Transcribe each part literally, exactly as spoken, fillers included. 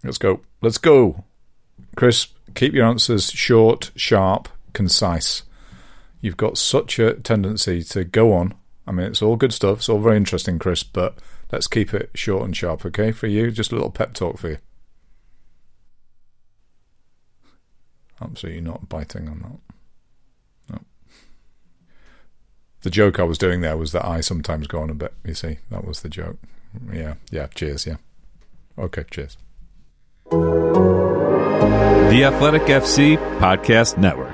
Let's go. Let's go. Chris, keep your answers short, sharp, concise. You've got such a tendency to go on. I mean, it's all good stuff. It's all very interesting, Chris, but let's keep it short and sharp, okay, for you? Just a little pep talk for you. Absolutely not biting on that. No. The joke I was doing there was that I sometimes go on a bit, you see. That was the joke. Yeah, yeah, cheers, yeah. Okay, cheers. The Athletic F C Podcast Network.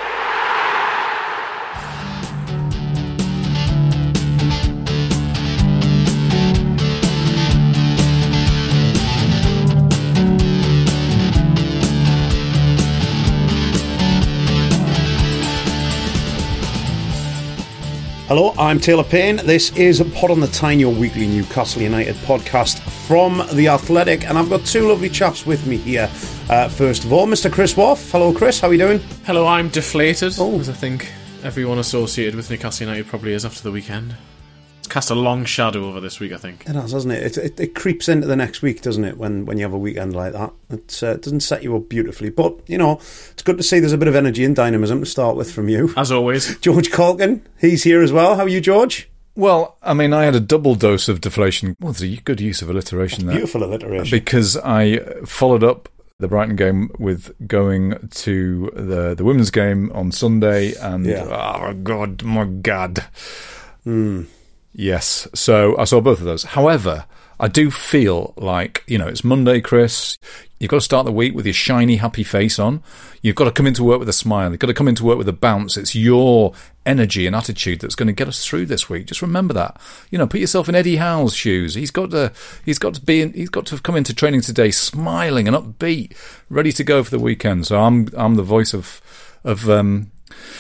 Hello, I'm Taylor Payne. This is Pod on the Tyne, your weekly Newcastle United podcast from The Athletic, and I've got two lovely chaps with me here. Uh, first of all, Mister Chris Woff. Hello, Chris. How are you doing? Hello, I'm deflated, oh. as I think everyone associated with Newcastle United probably is after the weekend. It's cast a long shadow over this week, I think. It has, hasn't it? It, it, it creeps into the next week, doesn't it, when, when you have a weekend like that? It, uh, it doesn't set you up beautifully, but, you know, it's good to see there's a bit of energy and dynamism to start with from you. As always. George Calkin, he's here as well. How are you, George? Well, I mean, I had a double dose of deflation. Well, there's a good use of alliteration there. Beautiful alliteration. Because I followed up the Brighton game with going to the, the women's game on Sunday, and, yeah. oh, God, my God. Hmm. Yes, so I saw both of those. However, I do feel like, you know, it's Monday, Chris. You've got to start the week with your shiny, happy face on. You've got to come into work with a smile. You've got to come into work with a bounce. It's your energy and attitude that's going to get us through this week. Just remember that. You know, put yourself in Eddie Howe's shoes. He's got to, he's got to be, in, he's got to have come into training today smiling and upbeat, ready to go for the weekend. So I'm, I'm the voice of, of um,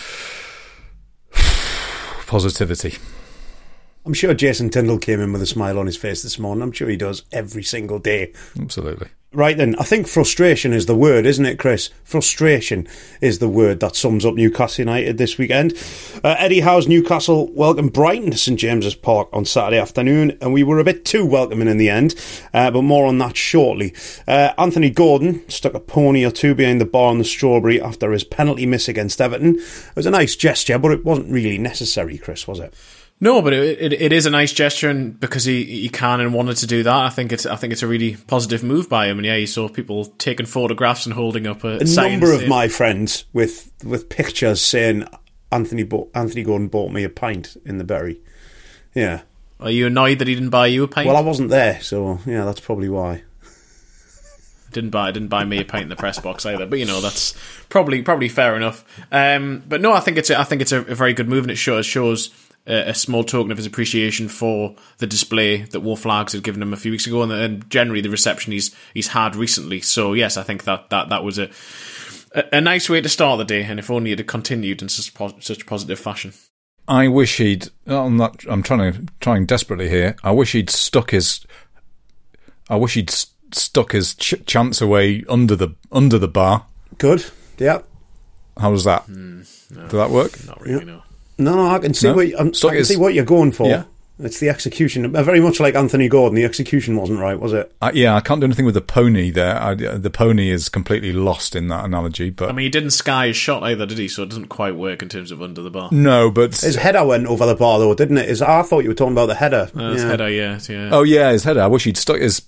positivity. I'm sure Jason Tindall came in with a smile on his face this morning. I'm sure he does every single day. Absolutely. Right then, I think frustration is the word, isn't it, Chris? Frustration is the word that sums up Newcastle United this weekend. Uh, Eddie Howe's Newcastle welcomed Brighton to St James's Park on Saturday afternoon, and we were a bit too welcoming in the end, uh, but more on that shortly. Uh, Anthony Gordon stuck a pony or two behind the bar on the Strawberry after his penalty miss against Everton. It was a nice gesture, but it wasn't really necessary, Chris, was it? No, but it, it it is a nice gesture, and because he, he can and wanted to do that, I think it's I think it's a really positive move by him. And yeah, you saw people taking photographs and holding up a, a sign number of saying, my friends with with pictures saying Anthony bo- Anthony Gordon bought me a pint in the Bury. Yeah. Are you annoyed that he didn't buy you a pint? Well, I wasn't there, so yeah, that's probably why. Didn't buy didn't buy me a pint in the press box either, but you know that's probably probably fair enough. Um, but no, I think it's a, I think it's a, a very good move, and it shows shows. A small token of his appreciation for the display that Wolf Flags had given him a few weeks ago, and, and generally the reception he's he's had recently. So yes, I think that that, that was a, a a nice way to start the day, and if only it had continued in such such positive fashion. I wish he'd. I'm not. I'm trying to trying desperately here. I wish he'd stuck his. I wish he'd st- stuck his ch- chance away under the under the bar. Good. Yeah. How was that? Mm, no, Did that work? Not really. Yeah. No. No, no, I can see no? what I'm, I can his, see what you're going for. Yeah. It's the execution. Very much like Anthony Gordon, the execution wasn't right, was it? Uh, yeah, I can't do anything with the pony there. I, the pony is completely lost in that analogy. But I mean, he didn't sky his shot either, did he? So it doesn't quite work in terms of under the bar. No, but his header went over the bar though, didn't it? His, I thought you were talking about the header. Uh, his yeah. header, yeah, yeah. Oh yeah, his header. I wish he'd stuck his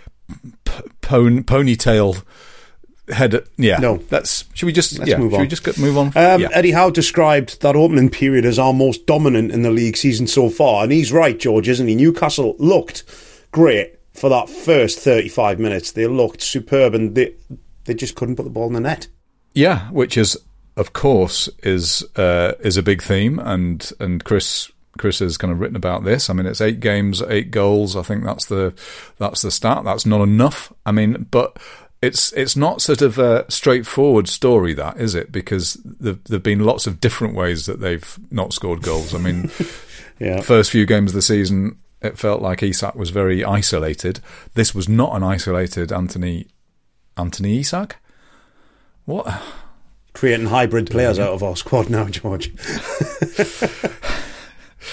p- pon- ponytail head. Yeah, no. That's. Should we just? Let's yeah, move should on. we just go, move on? Um, yeah. Eddie Howe described that opening period as our most dominant in the league season so far, and he's right, George, isn't he? Newcastle looked great for that first thirty-five minutes. They looked superb, and they they just couldn't put the ball in the net. Yeah, which is, of course, is uh, is a big theme, and and Chris. Chris has kind of written about this. I mean, it's eight games, eight goals. I think that's the that's the start. That's not enough. I mean, but it's it's not sort of a straightforward story, that is it? Because there've there've been lots of different ways that they've not scored goals. I mean, yeah. First few games of the season, it felt like Isak was very isolated. This was not an isolated Anthony Anthony Isak. What? Creating hybrid players out of our squad now, George.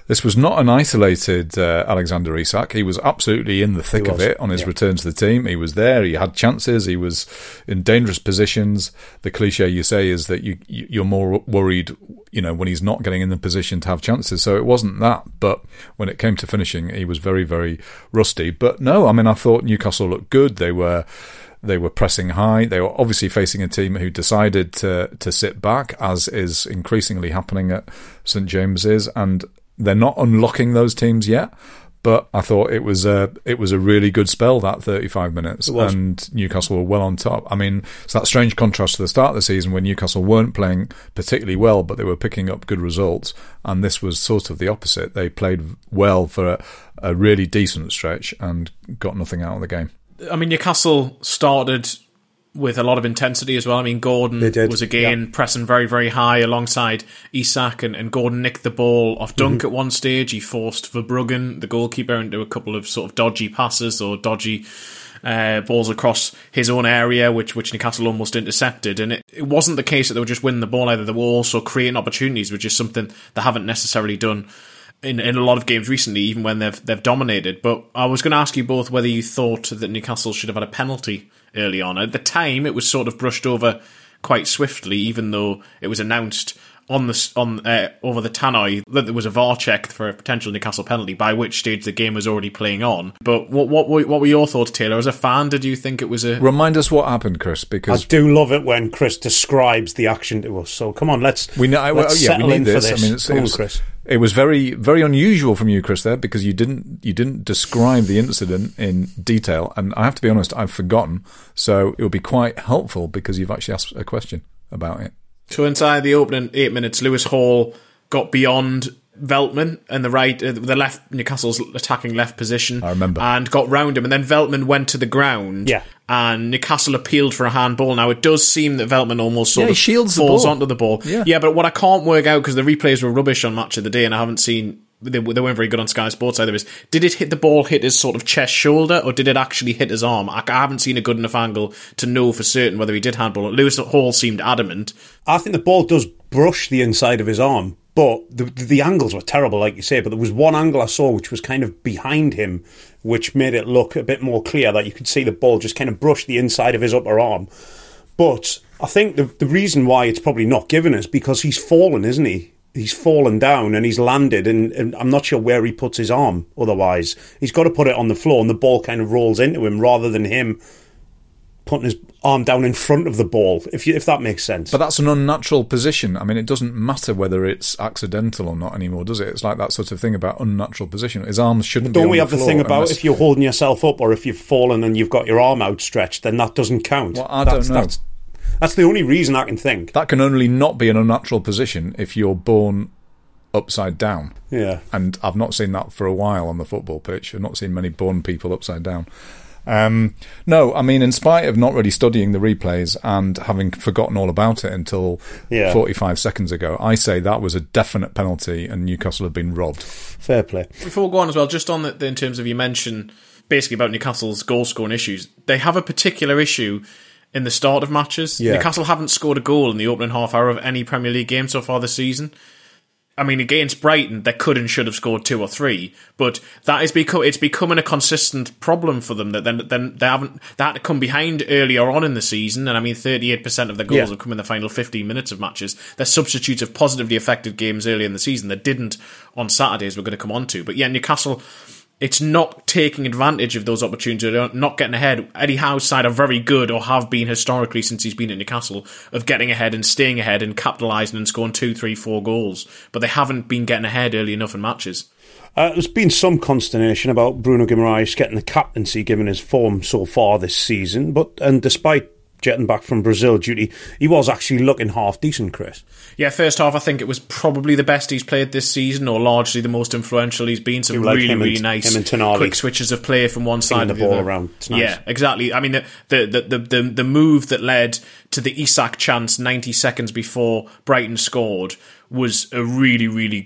This was not an isolated uh, Alexander Isak. He was absolutely in the thick of it on his yeah. return to the team. He was there. He had chances. He was in dangerous positions. The cliche you say is that you you're more worried, you know, when he's not getting in the position to have chances. So it wasn't that. But when it came to finishing, he was very, very rusty. But no, I mean, I thought Newcastle looked good. They were. They were pressing high. They were obviously facing a team who decided to to sit back, as is increasingly happening at St James's, and they're not unlocking those teams yet. But I thought it was a it was a really good spell, that thirty-five minutes, and Newcastle were well on top. I mean, it's that strange contrast to the start of the season when Newcastle weren't playing particularly well, but they were picking up good results, and this was sort of the opposite. They played well for a, a really decent stretch and got nothing out of the game. I mean, Newcastle started with a lot of intensity as well. I mean, Gordon was again yeah. pressing very, very high alongside Isak, and, and Gordon nicked the ball off Dunk mm-hmm. at one stage. He forced Verbruggen, the goalkeeper, into a couple of sort of dodgy passes or dodgy uh, balls across his own area, which which Newcastle almost intercepted. And it, it wasn't the case that they were just winning the ball either. They were also creating opportunities, which is something they haven't necessarily done In, in a lot of games recently, even when they've they've dominated. But I was going to ask you both whether you thought that Newcastle should have had a penalty early on. At the time, it was sort of brushed over quite swiftly, even though it was announced on the on uh, over the tannoy that there was a V A R check for a potential Newcastle penalty, by which stage the game was already playing on. But what what what were your thoughts, Taylor? As a fan, did you think it was a... Remind us what happened, Chris, because... I do love it when Chris describes the action to us. So come on, let's, we know, let's well, yeah, settle we need in this. for this. I mean, it's, come it was, on, Chris. It was very, very unusual from you, Chris, there, because you didn't you didn't describe the incident in detail, and I have to be honest, I've forgotten. So it would be quite helpful because you've actually asked a question about it. So inside the opening eight minutes, Lewis Hall got beyond Veltman and the right, uh, the left, Newcastle's attacking left position. I remember. And got round him, and then Veltman went to the ground. Yeah. And Newcastle appealed for a handball. Now, it does seem that Veltman almost sort yeah, of shields falls the ball. onto the ball. Yeah. yeah, but what I can't work out, because the replays were rubbish on Match of the Day, and I haven't seen... They, they weren't very good on Sky Sports either. Is did it hit the ball hit his sort of chest shoulder, or did it actually hit his arm? I, I haven't seen a good enough angle to know for certain whether he did handball it. Lewis Hall seemed adamant. I think the ball does brush the inside of his arm, but the, the angles were terrible, like you say. But there was one angle I saw which was kind of behind him, which made it look a bit more clear that you could see the ball just kind of brush the inside of his upper arm. But I think the the reason why it's probably not given is because he's fallen, isn't he? He's fallen down and he's landed, and, and I'm not sure where he puts his arm otherwise. He's got to put it on the floor, and the ball kind of rolls into him rather than him putting his arm down in front of the ball, if you, if that makes sense. But that's an unnatural position. I mean, it doesn't matter whether it's accidental or not anymore, does it? It's like that sort of thing about unnatural position. His arms shouldn't Don't be on we the have the floor thing about unless... if you're holding yourself up or if you've fallen and you've got your arm outstretched, then that doesn't count. Well, I that's, don't know. That's, that's the only reason I can think. That can only not be an unnatural position if you're born upside down. Yeah. And I've not seen that for a while on the football pitch. I've not seen many born people upside down. Um, no, I mean, in spite of not really studying the replays and having forgotten all about it until yeah. forty-five seconds ago, I say that was a definite penalty and Newcastle have been robbed. Fair play. Before we go on as well, just on the, in terms of, you mentioned basically about Newcastle's goal scoring issues, they have a particular issue in the start of matches. Yeah. Newcastle haven't scored a goal in the opening half hour of any Premier League game so far this season. I mean, against Brighton, they could and should have scored two or three, but that is become it's becoming a consistent problem for them. That then, then they haven't they had to come behind earlier on in the season, and I mean, thirty-eight percent of the goals yeah. have come in the final fifteen minutes of matches. Their substitutes have positively affected games early in the season that didn't on Saturdays. We're going to come on to, but yeah, Newcastle. It's not taking advantage of those opportunities, they're not getting ahead. Eddie Howe's side are very good, or have been historically since he's been at Newcastle, of getting ahead and staying ahead and capitalising and scoring two, three, four goals. But they haven't been getting ahead early enough in matches. Uh, there's been some consternation about Bruno Guimaraes getting the captaincy given his form so far this season, but and despite jetting back from Brazil duty, he was actually looking half decent, Chris. Yeah, first half I think it was probably the best he's played this season, or largely the most influential he's been. Some like really, and, really nice quick switches of play from one side to the, the ball other. Around. It's nice. Yeah, exactly. I mean, the the, the the the move that led to the Isak chance ninety seconds before Brighton scored was a really, really good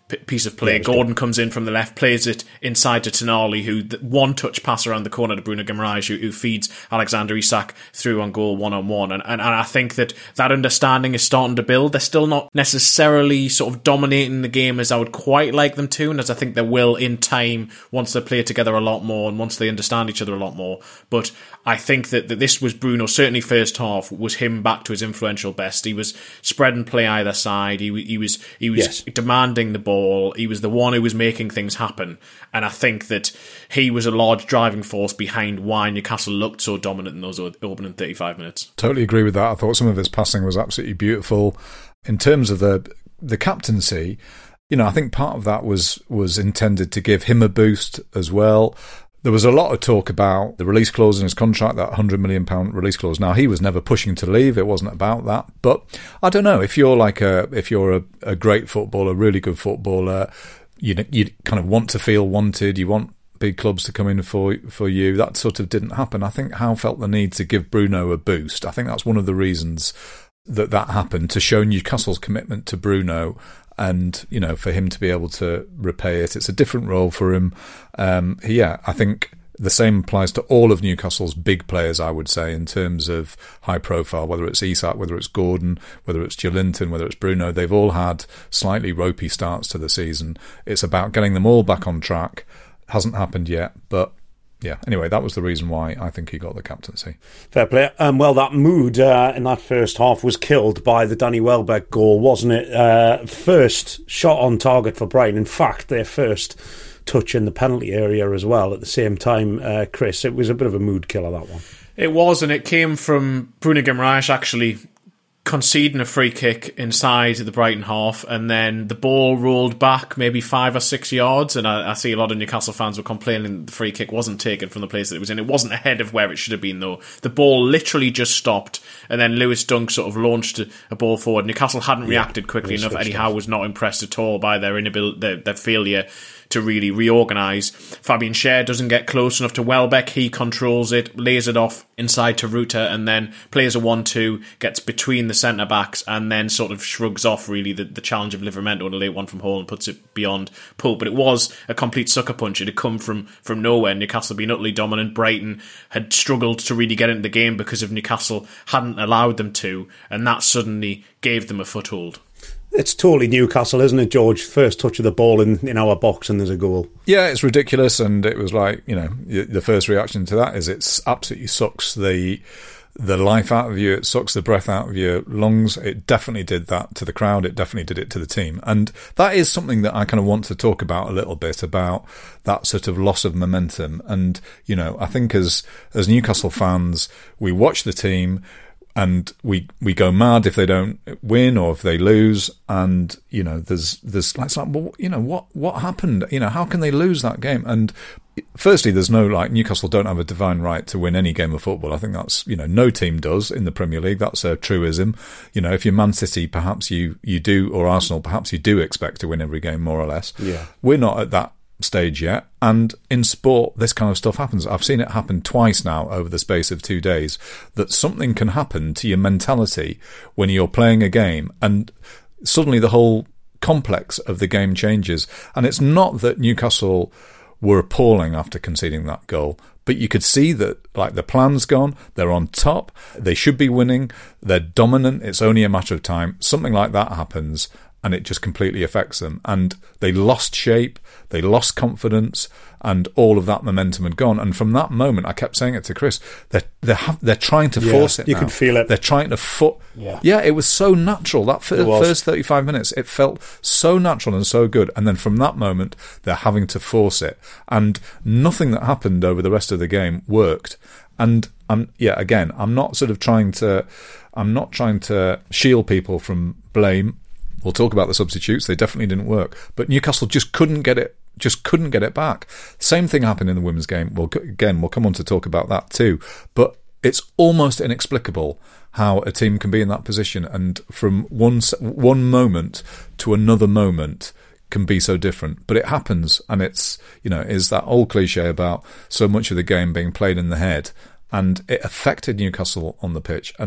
p- piece of play. Yeah, Gordon good. comes in from the left, plays it inside to Tonali, who the one touch pass around the corner to Bruno Guimaraes, who, who feeds Alexander Isak through on goal one on one. And and I think that that understanding is starting to build. They're still not necessarily sort of dominating the game as I would quite like them to, and as I think they will in time once they play together a lot more and once they understand each other a lot more. But I think that, that this was Bruno, certainly first half, was him back to his influential best. He was spread and play either side. He, he was he was yes. demanding the ball. He was the one who was making things happen. And I think that he was a large driving force behind why Newcastle looked so dominant in those opening thirty-five minutes. Totally agree with that. I thought some of his passing was absolutely beautiful. In terms of the the captaincy, you know, I think part of that was was intended to give him a boost as well. There was a lot of talk about the release clause in his contract, that one hundred million pounds release clause. Now, he was never pushing to leave. It wasn't about that. But I don't know, if you're like a if you're a, a great footballer, really good footballer, you you kind of want to feel wanted, you want big clubs to come in for for you. That sort of didn't happen. I think Howe felt the need to give Bruno a boost. I think that's one of the reasons that that happened, to show Newcastle's commitment to Bruno, and, you know, for him to be able to repay it. It's a different role for him. Um, yeah, I think the same applies to all of Newcastle's big players, I would say, in terms of high profile, whether it's Isak, whether it's Gordon, whether it's Joelinton, whether it's Bruno. They've all had slightly ropey starts to the season. It's about getting them all back on track. Hasn't happened yet, but yeah, anyway, that was the reason why I think he got the captaincy. Fair play. Um, well, that mood uh, in that first half was killed by the Danny Welbeck goal, wasn't it? Uh, first shot on target for Brighton. In fact, their first touch in the penalty area as well at the same time, uh, Chris. It was a bit of a mood killer, that one. It was, and it came from Bruno Guimaraes actually conceding a free kick inside the Brighton half, and then the ball rolled back maybe five or six yards, and I, I see a lot of Newcastle fans were complaining the free kick wasn't taken from the place that it was in. It wasn't ahead of where it should have been, though. The ball literally just stopped, and then Lewis Dunk sort of launched a, a ball forward. Newcastle hadn't yeah, reacted quickly enough. Eddie Howe was not impressed at all by their inability, their, their failure to really reorganise. Fabian Schär doesn't get close enough to Welbeck. He controls it, lays it off inside to Ruta, and then plays a one two, gets between the centre-backs, and then sort of shrugs off, really, the, the challenge of Livramento on a late one from Hall and puts it beyond Pope. But it was a complete sucker punch. It had come from, from nowhere. Newcastle had been utterly dominant. Brighton had struggled to really get into the game because of Newcastle hadn't allowed them to, and that suddenly gave them a foothold. It's totally Newcastle, isn't it, George? First touch of the ball in, in our box and there's a goal. Yeah, it's ridiculous, and it was like, you know, the first reaction to that is it absolutely sucks the the life out of you, it sucks the breath out of your lungs. It definitely did that to the crowd, it definitely did it to the team. And that is something that I kind of want to talk about a little bit, about that sort of loss of momentum. And, you know, I think as as Newcastle fans, we watch the team, and we we go mad if they don't win or if they lose. And, you know, there's there's it's like, well, you know, what what happened? You know, how can they lose that game? And firstly, there's no, like, Newcastle don't have a divine right to win any game of football. I think that's, you know, no team does in the Premier League. That's a truism. You know, if you're Man City, perhaps you you do, or Arsenal, perhaps you do expect to win every game, more or less. Yeah, we're not at that stage yet, and in sport this kind of stuff happens. I've seen it happen twice now over the space of two days, that something can happen to your mentality when you're playing a game, and suddenly the whole complex of the game changes. And it's not that Newcastle were appalling after conceding that goal, but you could see that, like, the plan's gone, they're on top, they should be winning, they're dominant, it's only a matter of time. Something like that happens, and it just completely affects them. And they lost shape, they lost confidence, and all of that momentum had gone. And from that moment, I kept saying it to Chris, they're they're, ha- they're trying to yeah, force it. You now. could feel it. They're trying to foot. Yeah. yeah, it was so natural. That f- first thirty-five minutes, it felt so natural and so good. And then from that moment, they're having to force it. And nothing that happened over the rest of the game worked. And I'm yeah, again, I'm not sort of trying to, I'm not trying to shield people from blame. We'll talk about the substitutes. They definitely didn't work. But Newcastle just couldn't get it, just couldn't get it back. Same thing happened in the women's game. Well, again, we'll come on to talk about that too. But it's almost inexplicable how a team can be in that position, and from one one moment to another moment can be so different. But it happens, and it's, you know, is that old cliche about so much of the game being played in the head, and it affected Newcastle on the pitch. And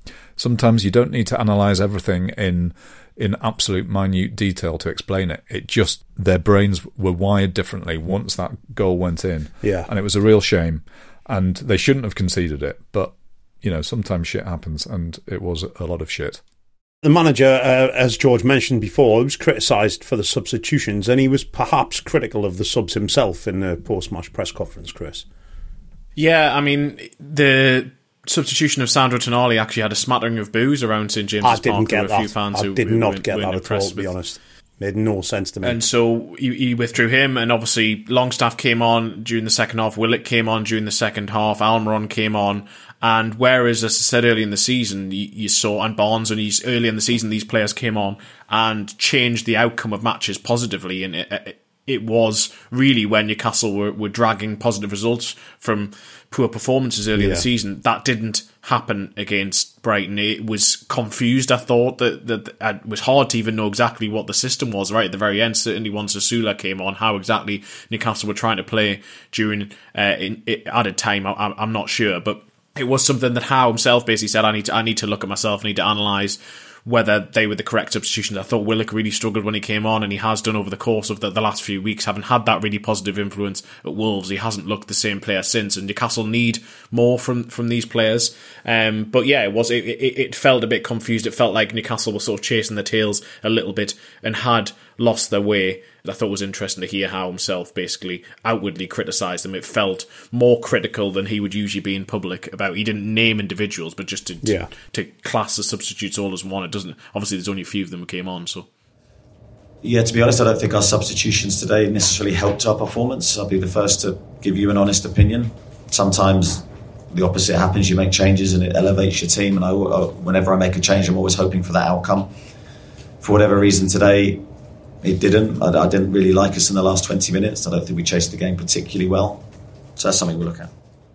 sometimes you don't need to analyse everything in in absolute minute detail to explain it. It just, their brains were wired differently once that goal went in. Yeah. And it was a real shame. And they shouldn't have conceded it. But, you know, sometimes shit happens, and it was a lot of shit. The manager, uh, as George mentioned before, was criticised for the substitutions, and he was perhaps critical of the subs himself in the post-match press conference, Chris. Yeah, I mean, the substitution of Sandro Tonali actually had a smattering of boos around St James's I Park. didn't There get were a few that. fans I who, did who not weren't- get weren't that at all, impressed to be with- honest. Made no sense to me. And so he, he withdrew him, and obviously Longstaff came on during the second half, Willock came on during the second half, Almiron came on, and whereas, as I said early in the season, you, you saw, and Barnes, and he's, early in the season, these players came on and changed the outcome of matches positively, and it, it, it was really when Newcastle were, were dragging positive results from poor performances early in Yeah. the season. That didn't happen against Brighton. It was confused, I thought. That, that it was hard to even know exactly what the system was right at the very end. Certainly once Asula came on, how exactly Newcastle were trying to play during uh, in, in added time, I, I'm not sure. But it was something that Howe himself basically said, I need to, I need to look at myself, I need to analyse whether they were the correct substitutions. I thought Willock really struggled when he came on, and he has done over the course of the, the last few weeks, having had that really positive influence at Wolves. He hasn't looked the same player since, and Newcastle need more from, from these players. Um, but yeah, it was it, it, it felt a bit confused. It felt like Newcastle was sort of chasing their tails a little bit and had lost their way. I thought it was interesting to hear how himself basically outwardly criticised them. It felt more critical than he would usually be in public about. He didn't name individuals, but just to, to, Yeah. to class the substitutes all as one. It doesn't. Obviously, there's only a few of them who came on, so. Yeah, to be honest, I don't think our substitutions today necessarily helped our performance. I'll be the first to give you an honest opinion. Sometimes the opposite happens. You make changes and it elevates your team. And I, whenever I make a change, I'm always hoping for that outcome. For whatever reason today, it didn't. I, I didn't really like us in the last twenty minutes. I don't think we chased the game particularly well. So that's something we'll look at.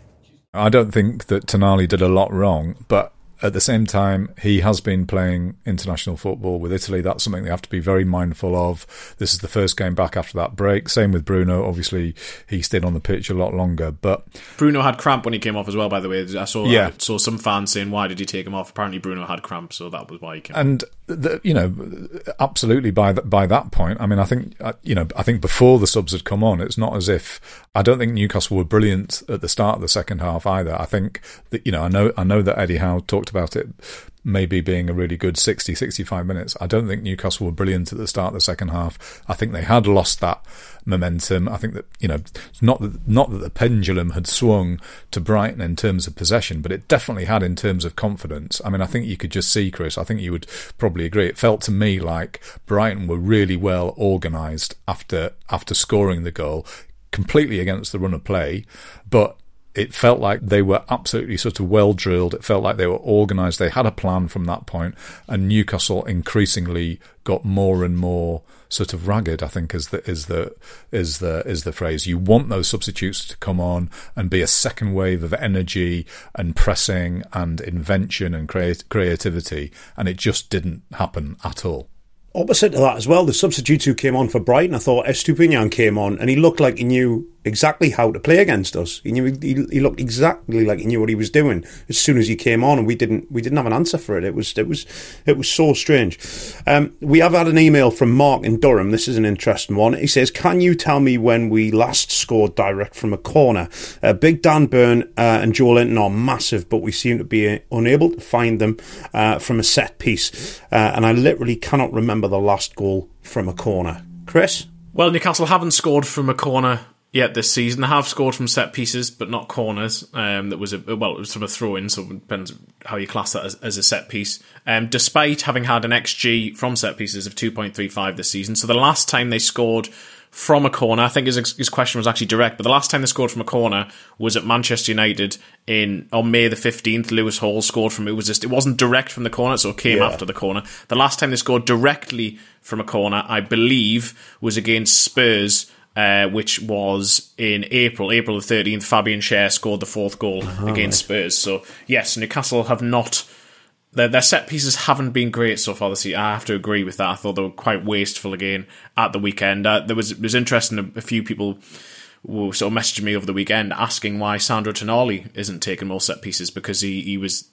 I don't think that Tonali did a lot wrong, but at the same time, he has been playing international football with Italy. That's something they have to be very mindful of. This is the first game back after that break. Same with Bruno. Obviously, he stayed on the pitch a lot longer. But Bruno had cramp when he came off as well, by the way. I saw Yeah. I saw some fans saying, why did he take him off? Apparently Bruno had cramp, so that was why he came off. And the, you know, absolutely by that by that point, I mean, I think uh, you know, I think before the subs had come on, it's not as if I don't think Newcastle were brilliant at the start of the second half either. I think that you know, I know I know that Eddie Howe talked about it maybe being a really good sixty, sixty-five minutes. I don't think Newcastle were brilliant at the start of the second half. I think they had lost that momentum. I think that, you know, not that, not that the pendulum had swung to Brighton in terms of possession, but it definitely had in terms of confidence. I mean, I think you could just see, Chris, I think you would probably agree. It felt to me like Brighton were really well organised after after scoring the goal, completely against the run of play, but it felt like they were absolutely sort of well drilled. It felt like they were organised. They had a plan from that point, and Newcastle increasingly got more and more sort of ragged, I think is the is the is the is the phrase. You want those substitutes to come on and be a second wave of energy and pressing and invention and creat- creativity, and it just didn't happen at all. Opposite to that as well, the substitutes who came on for Brighton, I thought Estupiñán came on and he looked like he knew exactly how to play against us. He knew he, he looked exactly like he knew what he was doing as soon as he came on, and we didn't we didn't have an answer for it. It was it was it was so strange. Um, we have had an email from Mark in Durham. This is an interesting one. He says, "Can you tell me when we last scored direct from a corner? Uh, Big Dan Burn uh, and Joe Linton are massive, but we seem to be unable to find them uh, from a set piece. Uh, and I literally cannot remember the last goal from a corner." Chris? Well, Newcastle haven't scored from a corner yet this season. They have scored from set pieces, but not corners. Um, that was a well, it was from a throw-in, so it depends how you class that as, as a set piece. Um, despite having had an X G from set pieces of two point three five this season, so the last time they scored from a corner, I think his, his question was actually direct, but the last time they scored from a corner was at Manchester United in on May the fifteenth. Lewis Hall scored from it was just it wasn't direct from the corner, so it came Yeah. after the corner. The last time they scored directly from a corner, I believe, was against Spurs, uh, which was in April, April the thirteenth. Fabian Schär scored the fourth goal oh, against right. Spurs. So yes, Newcastle have not. Their, their set pieces haven't been great so far this year. I have to agree with that. I thought they were quite wasteful again at the weekend. Uh, there was it was interesting. A, a few people who sort of messaged me over the weekend asking why Sandro Tonali isn't taking more set pieces, because he, he was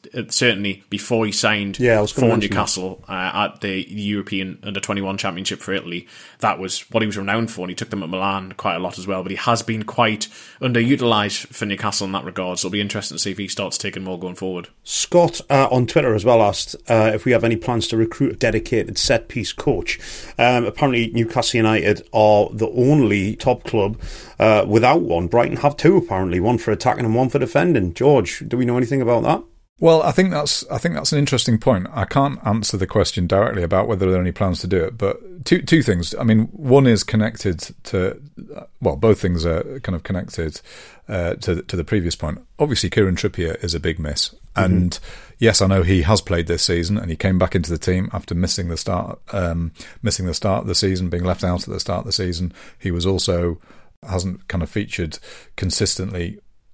uh, certainly before he signed yeah, I was for Newcastle uh, at the European under twenty-one Championship for Italy. That was what he was renowned for, and he took them at Milan quite a lot as well. But he has been quite underutilised for Newcastle in that regard, so it'll be interesting to see if he starts taking more going forward. Scott uh, on Twitter as well asked uh, if we have any plans to recruit a dedicated set-piece coach. Um, apparently Newcastle United are the only top club uh, without one. Brighton have two, apparently, one for attacking and one for defending. George, do we know anything about that? Well, I think that's I think that's an interesting point. I can't answer the question directly about whether there are any plans to do it, but two two things. I mean, one is connected to, well, both things are kind of connected uh, to to the previous point. Obviously, Kieran Trippier is a big miss, mm-hmm. and yes, I know he has played this season, and he came back into the team after missing the start, um, missing the start of the season, being left out at the start of the season. He was also hasn't kind of featured consistently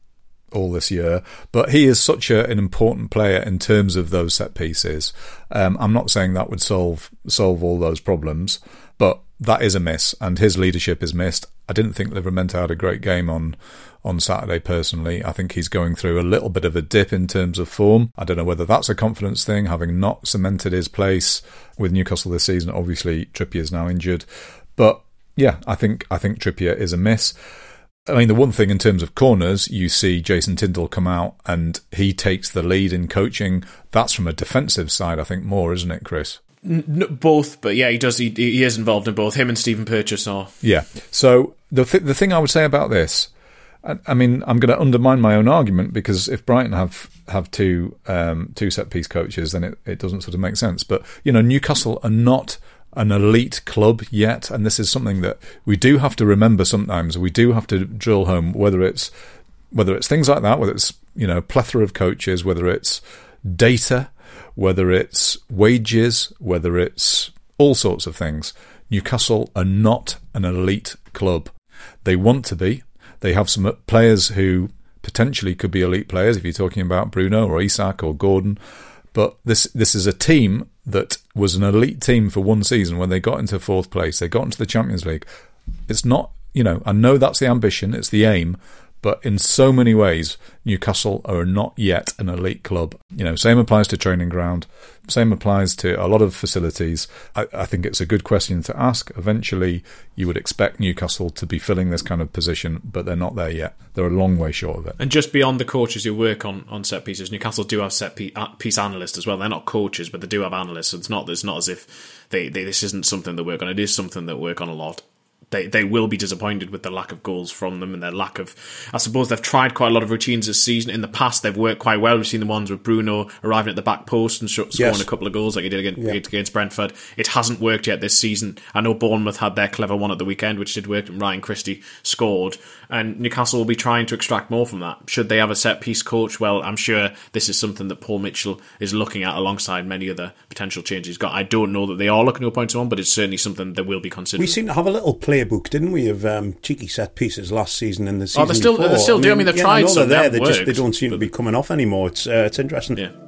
all this year, but he is such a, an important player in terms of those set pieces. Um, I'm not saying that would solve solve all those problems, but that is a miss, and his leadership is missed. I didn't think Livramento had a great game on on Saturday personally. I think he's going through a little bit of a dip in terms of form. I don't know whether that's a confidence thing, having not cemented his place with Newcastle this season. Obviously, Trippier's now injured, but yeah, I think I think Trippier is a miss. I mean, the one thing in terms of corners, you see Jason Tindall come out and he takes the lead in coaching. That's from a defensive side, I think, more, isn't it, Chris? N- both, but yeah, he does. He, he is involved in both. Him and Stephen Purchase are. Yeah. So the th- the thing I would say about this, I, I mean, I'm going to undermine my own argument, because if Brighton have have two um, two set piece coaches, then it, it doesn't sort of make sense. But you know, Newcastle are not an elite club yet, and this is something that we do have to remember sometimes. We do have to drill home, whether it's whether it's things like that, whether it's, you know, plethora of coaches, whether it's data, whether it's wages, whether it's all sorts of things. Newcastle are not an elite club. They want to be. They have some players who potentially could be elite players, if you're talking about Bruno or Isak or Gordon. But this this is a team that was an elite team for one season when they got into fourth place. They got into the Champions League. It's not, you know, I know that's the ambition, it's the aim, but in so many ways, Newcastle are not yet an elite club. You know, same applies to training ground, same applies to a lot of facilities. I, I think it's a good question to ask. Eventually, you would expect Newcastle to be filling this kind of position, but they're not there yet. They're a long way short of it. And just beyond the coaches who work on, on set pieces, Newcastle do have set piece analysts as well. They're not coaches, but they do have analysts. So it's not, it's not as if they, they this isn't something they work on. It is something that work on a lot. They they will be disappointed with the lack of goals from them and their lack of... I suppose they've tried quite a lot of routines this season. In the past, they've worked quite well. We've seen the ones with Bruno arriving at the back post and scoring yes. a couple of goals like he did against, yeah. against Brentford. It hasn't worked yet this season. I know Bournemouth had their clever one at the weekend, which did work, and Ryan Christie scored. And Newcastle will be trying to extract more from that. Should they have a set-piece coach? Well, I'm sure this is something that Paul Mitchell is looking at alongside many other potential changes he's got. I don't know that they are looking to appoint someone, but it's certainly something they will be considering. We seem to have a little playbook, didn't we, of um, cheeky set pieces last season and the season oh, they're still, before. They still do. I mean, they've yeah, tried I some. They're there. They, they, just, worked, they don't seem but... to be coming off anymore. It's uh, it's interesting. Yeah.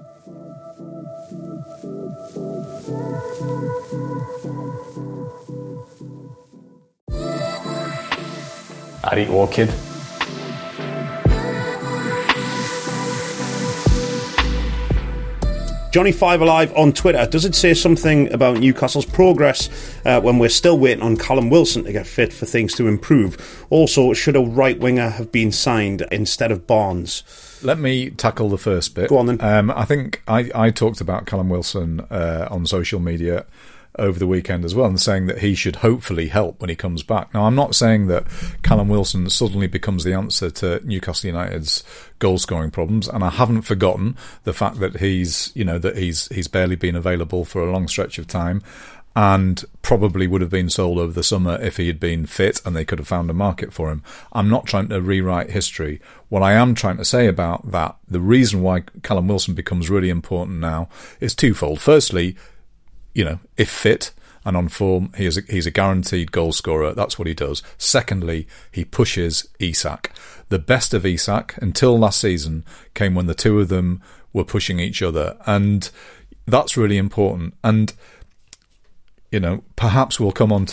I'd eat Orchid. Johnny Five Alive on Twitter. Does it say something about Newcastle's progress uh, when we're still waiting on Callum Wilson to get fit for things to improve? Also, should a right winger have been signed instead of Barnes? Let me tackle the first bit. Go on then. Um, I think I, I talked about Callum Wilson uh, on social media over the weekend as well, and saying that he should hopefully help when he comes back. Now, I'm not saying that Callum Wilson suddenly becomes the answer to Newcastle United's goal-scoring problems, and I haven't forgotten the fact that he's, you know, that he's he's barely been available for a long stretch of time, and probably would have been sold over the summer if he had been fit and they could have found a market for him. I'm not trying to rewrite history. What I am trying to say about that, the reason why Callum Wilson becomes really important now is twofold. Firstly, you know, if fit and on form, he is a, he's a guaranteed goal scorer. That's what he does. Secondly, he pushes Isak. The best of Isak until last season came when the two of them were pushing each other, and that's really important. And you know, perhaps we'll come on to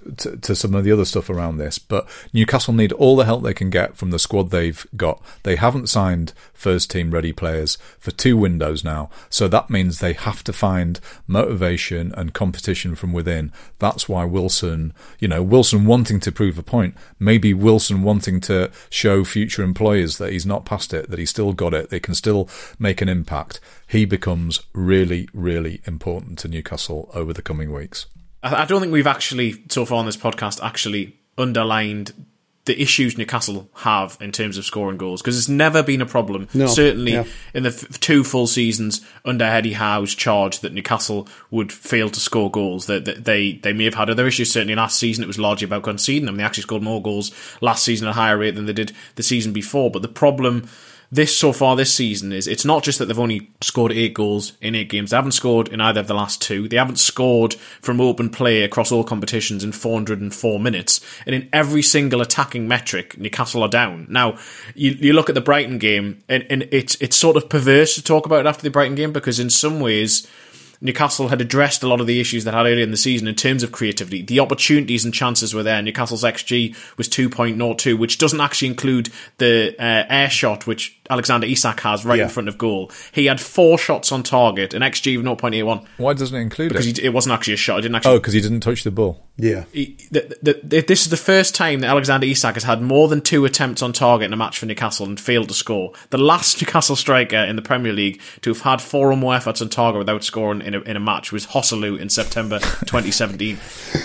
to, to some of the other stuff around this, but Newcastle need all the help they can get from the squad they've got. They haven't signed first team ready players for two windows now, so that means they have to find motivation and competition from within. That's why Wilson, you know, Wilson wanting to prove a point, maybe Wilson wanting to show future employers that he's not past it, that he's still got it, they can still make an impact. He becomes really, really important to Newcastle over the coming weeks. I don't think we've actually, so far on this podcast, actually underlined the issues Newcastle have in terms of scoring goals, because it's never been a problem. No, Certainly yeah. in the f- two full seasons under Eddie Howe's charge that Newcastle would fail to score goals. That, that they they may have had other issues. Certainly last season it was largely about conceding them. They actually scored more goals last season at a higher rate than they did the season before. But the problem this so far this season is it's not just that they've only scored eight goals in eight games. They haven't scored in either of the last two. They haven't scored from open play across all competitions in four hundred four minutes. And in every single attacking metric, Newcastle are down. Now, you, you look at the Brighton game, and, and it's it's sort of perverse to talk about it after the Brighton game, because in some ways Newcastle had addressed a lot of the issues that had earlier in the season in terms of creativity. The opportunities and chances were there. Newcastle's X G was two point oh two, which doesn't actually include the uh, air shot, which Alexander Isak has right yeah. in front of goal. He had four shots on target, an X G of zero point eight one. Why doesn't it include because it? Because it wasn't actually a shot. It didn't actually. Oh, because he didn't touch the ball. Yeah. He, the, the, the, this is the first time that Alexander Isak has had more than two attempts on target in a match for Newcastle and failed to score. The last Newcastle striker in the Premier League to have had four or more efforts on target without scoring in a, in a match was Hosselu in September twenty seventeen.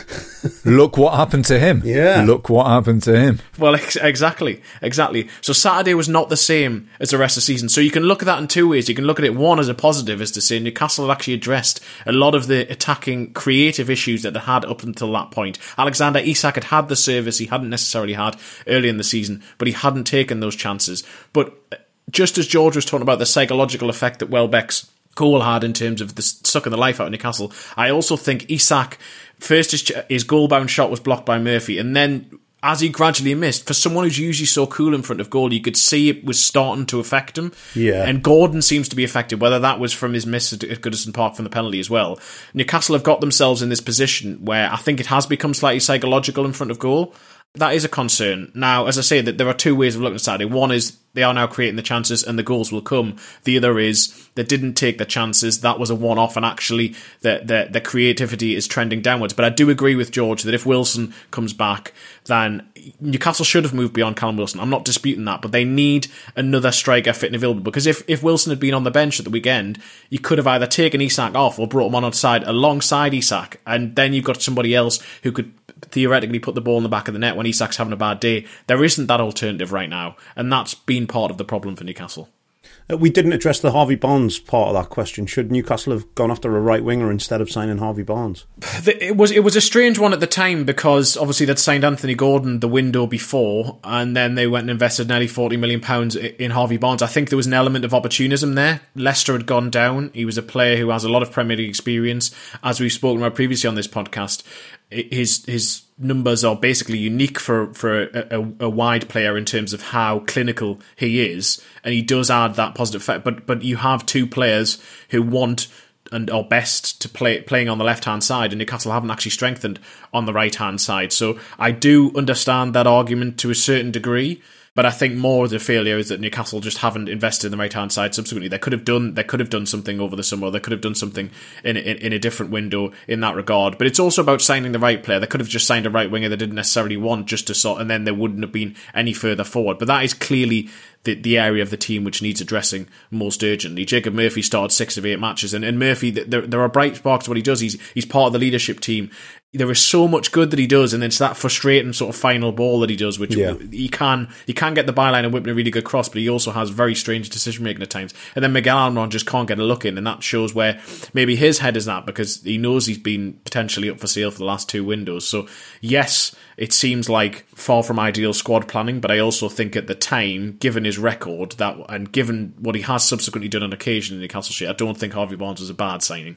Look what happened to him. Yeah. Look what happened to him. Well, ex- exactly, exactly. So Saturday was not the same as the rest of the season. So you can look at that in two ways. You can look at it, one, as a positive, as to say Newcastle had actually addressed a lot of the attacking creative issues that they had up until that point. Alexander Isak had had the service he hadn't necessarily had early in the season, but he hadn't taken those chances. But just as George was talking about the psychological effect that Welbeck's goal had in terms of the sucking the life out of Newcastle, I also think Isak, first his, his goal-bound shot was blocked by Murphy, and then as he gradually missed, for someone who's usually so cool in front of goal, you could see it was starting to affect him. Yeah. And Gordon seems to be affected, whether that was from his miss at Goodison Park from the penalty as well. Newcastle have got themselves in this position where I think it has become slightly psychological in front of goal. That is a concern. Now, as I say, that there are two ways of looking at Saturday. One is they are now creating the chances and the goals will come. The other is they didn't take the chances. That was a one-off, and actually the, the, the creativity is trending downwards. But I do agree with George that if Wilson comes back, then Newcastle should have moved beyond Callum Wilson. I'm not disputing that, but they need another striker fit and available, because if, if Wilson had been on the bench at the weekend, you could have either taken Isak off or brought him on outside alongside Isak, and then you've got somebody else who could theoretically put the ball in the back of the net when Isak's having a bad day. There isn't that alternative right now, and that's been part of the problem for Newcastle. Uh, we didn't address the Harvey Barnes part of that question. Should Newcastle have gone after a right winger instead of signing Harvey Barnes? It was it was a strange one at the time, because obviously they'd signed Anthony Gordon the window before, and then they went and invested nearly forty million pounds in Harvey Barnes. I think there was an element of opportunism there. Leicester had gone down. He was a player who has a lot of Premier League experience. As we've spoken about previously on this podcast, his his numbers are basically unique for, for a, a, a wide player in terms of how clinical he is, and he does add that positive effect. But but you have two players who want and are best to play playing on the left hand side, and Newcastle haven't actually strengthened on the right hand side. So I do understand that argument to a certain degree. But I think more of the failure is that Newcastle just haven't invested in the right hand side subsequently. They could have done they could have done something over the summer. They could have done something in, in in a different window in that regard. But it's also about signing the right player. They could have just signed a right winger they didn't necessarily want, just to sort, and then there wouldn't have been any further forward. But that is clearly the the area of the team which needs addressing most urgently. Jacob Murphy started six of eight matches, and, and Murphy, there there are bright sparks to what he does. He's he's part of the leadership team. There is so much good that he does, and it's that frustrating sort of final ball that he does, which yeah. he can he can get the byline and whip in a really good cross, but he also has very strange decision making at times. And then Miguel Almiron just can't get a look in, and that shows where maybe his head is at, because he knows he's been potentially up for sale for the last two windows. So yes, it seems like far from ideal squad planning, but I also think at the time, given his record that and given what he has subsequently done on occasion in Newcastle shirt, I don't think Harvey Barnes was a bad signing.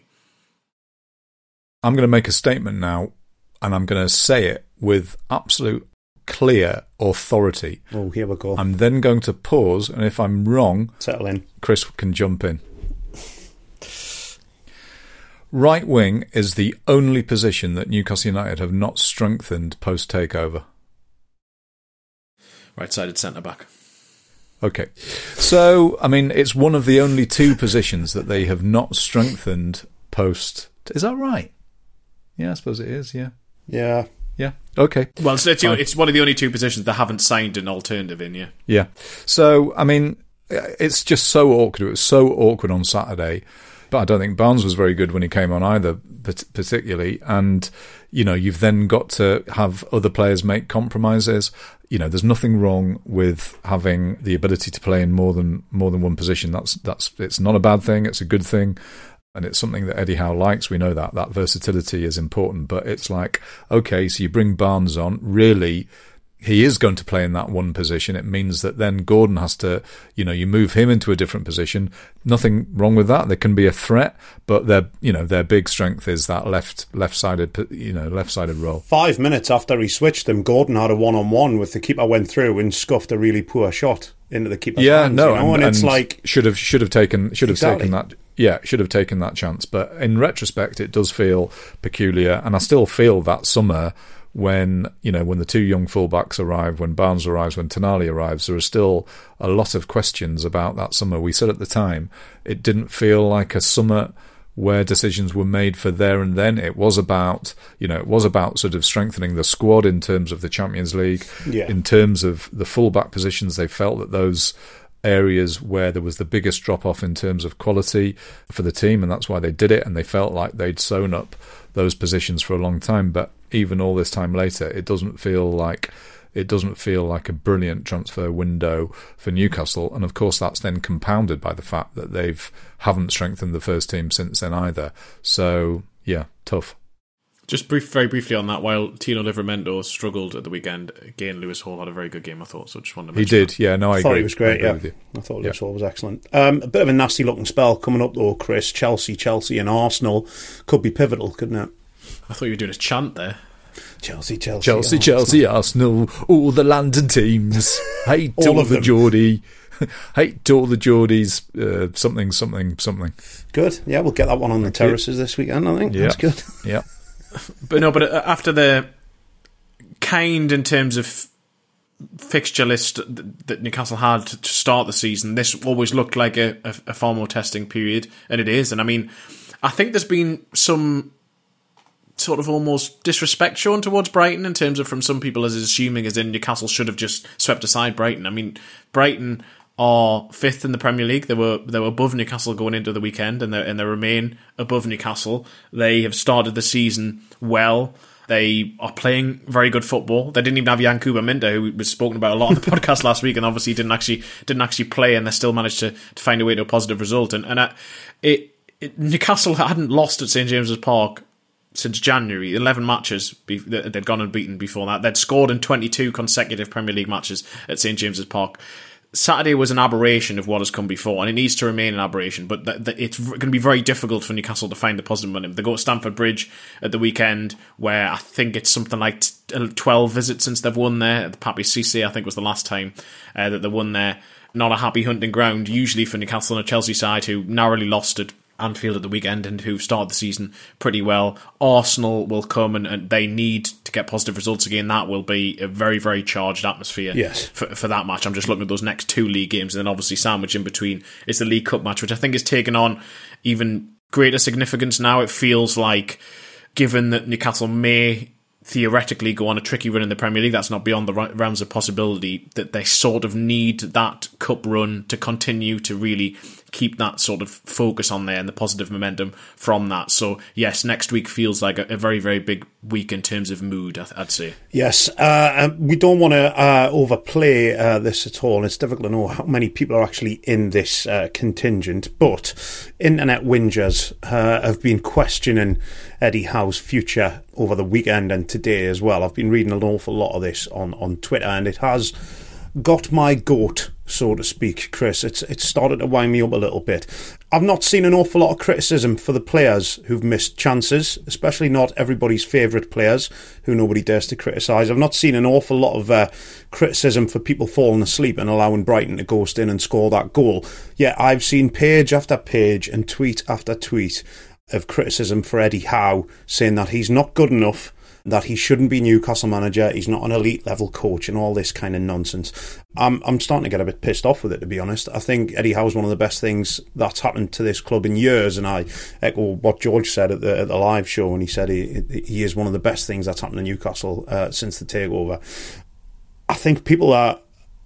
I'm going to make a statement now, and I'm going to say it with absolute clear authority. Oh, here we go. I'm then going to pause, and if I'm wrong, settle in. Chris can jump in. Right wing is the only position that Newcastle United have not strengthened post-takeover. Right-sided centre-back. Okay. So, I mean, it's one of the only two positions that they have not strengthened post... Is that right? Yeah, I suppose it is, yeah. Yeah. Yeah, okay. Well, it's, it's, it's one of the only two positions that haven't signed an alternative in, yeah. Yeah. So, I mean, it's just so awkward. It was so awkward on Saturday. But I don't think Barnes was very good when he came on either, particularly. And, you know, you've then got to have other players make compromises. You know, there's nothing wrong with having the ability to play in more than more than one position. That's that's it's not a bad thing. It's a good thing. And it's something that Eddie Howe likes. We know that. That versatility is important. But it's like, okay, so you bring Barnes on. Really, he is going to play in that one position. It means that then Gordon has to, you know, you move him into a different position. Nothing wrong with that. There can be a threat, but their, you know, their big strength is that left, left-sided, you know, left-sided role. Five minutes after he switched them, Gordon had a one-on-one with the keeper, went through and scuffed a really poor shot into the keeper's yeah, hands. no, you know? and, and it's and like should have should have taken should have exactly. taken that. Yeah, should have taken that chance. But in retrospect, it does feel peculiar, and I still feel that summer when, you know, when the two young fullbacks arrive, when Barnes arrives, when Tonali arrives, there are still a lot of questions about that summer. We said at the time it didn't feel like a summer where decisions were made for there and then. It was about, you know, it was about sort of strengthening the squad in terms of the Champions League, yeah. in terms of the fullback positions. They felt that those areas where there was the biggest drop-off in terms of quality for the team, and that's why they did it, and they felt like they'd sewn up those positions for a long time. But even all this time later, it doesn't feel like it doesn't feel like a brilliant transfer window for Newcastle. And of course that's then compounded by the fact that they've haven't strengthened the first team since then either. So yeah, tough. Just brief, very briefly on that, while Tino Livramento struggled at the weekend, again, Lewis Hall had a very good game, I thought, so just wanted to mention He did, that. yeah, no, I, I thought agree. he was great, I yeah. with you. I thought Yeah. Lewis Hall was excellent. Um, a bit of a nasty looking spell coming up though, Chris. Chelsea, Chelsea and Arsenal could be pivotal, couldn't it? I thought you were doing a chant there. Chelsea, Chelsea, Chelsea, Arsenal. Chelsea, Arsenal, all the London teams. Hate All all of the them. Geordie. Hate all the Geordies. Uh, something, something, something. Good, yeah, we'll get that one on the Thank you. terraces this weekend, I think. Yeah. That's good. Yeah. But no, but after the kind in terms of fixture list that Newcastle had to start the season, this always looked like a, a, a far more testing period, and it is. And I mean, I think there's been some sort of almost disrespect shown towards Brighton in terms of from some people as assuming as in Newcastle should have just swept aside Brighton. I mean, Brighton are fifth in the Premier League. They were they were above Newcastle going into the weekend, and they and they remain above Newcastle. They have started the season well. They are playing very good football. They didn't even have Yankuba Minta, who was spoken about a lot on the podcast last week, and obviously didn't actually didn't actually play, and they still managed to, to find a way to a positive result. And and I, it, it Newcastle hadn't lost at St James's Park since January. eleven matches they'd gone unbeaten before that. They'd scored in twenty-two consecutive Premier League matches at St James's Park. Saturday was an aberration of what has come before, and it needs to remain an aberration, but th- th- it's going to be very difficult for Newcastle to find the positive momentum. They go to Stamford Bridge at the weekend, where I think it's something like t- twelve visits since they've won there. The Papi Cisse, I think, was the last time uh, that they won there. Not a happy hunting ground, usually for Newcastle and a Chelsea side who narrowly lost at Anfield at the weekend and who started the season pretty well. Arsenal will come and, and they need to get positive results again. That will be a very, very charged atmosphere yes. for, for that match. I'm just looking at those next two league games, and then obviously sandwiched in between is the League Cup match, which I think has taken on even greater significance now. It feels like, given that Newcastle may theoretically go on a tricky run in the Premier League, that's not beyond the realms of possibility, that they sort of need that cup run to continue to really keep that sort of focus on there and the positive momentum from that. So yes, next week feels like a, a very, very big week in terms of mood, I'd say. Yes, uh, we don't want to uh, overplay uh, this at all. It's difficult to know how many people are actually in this uh, contingent, but internet whingers uh, have been questioning Eddie Howe's future over the weekend and today as well. I've been reading an awful lot of this on, on Twitter, and it has got my goat, so to speak, Chris. It's it's started to wind me up a little bit. I've not seen an awful lot of criticism for the players who've missed chances, especially not everybody's favourite players who nobody dares to criticise. I've not seen an awful lot of uh, criticism for people falling asleep and allowing Brighton to ghost in and score that goal. Yet I've seen page after page and tweet after tweet of criticism for Eddie Howe, saying that he's not good enough, that he shouldn't be Newcastle manager, he's not an elite level coach and all this kind of nonsense. I'm I'm starting to get a bit pissed off with it, to be honest. I think Eddie Howe's one of the best things that's happened to this club in years, and I echo what George said at the, at the live show when he said he, he is one of the best things that's happened to Newcastle uh, since the takeover. I think people are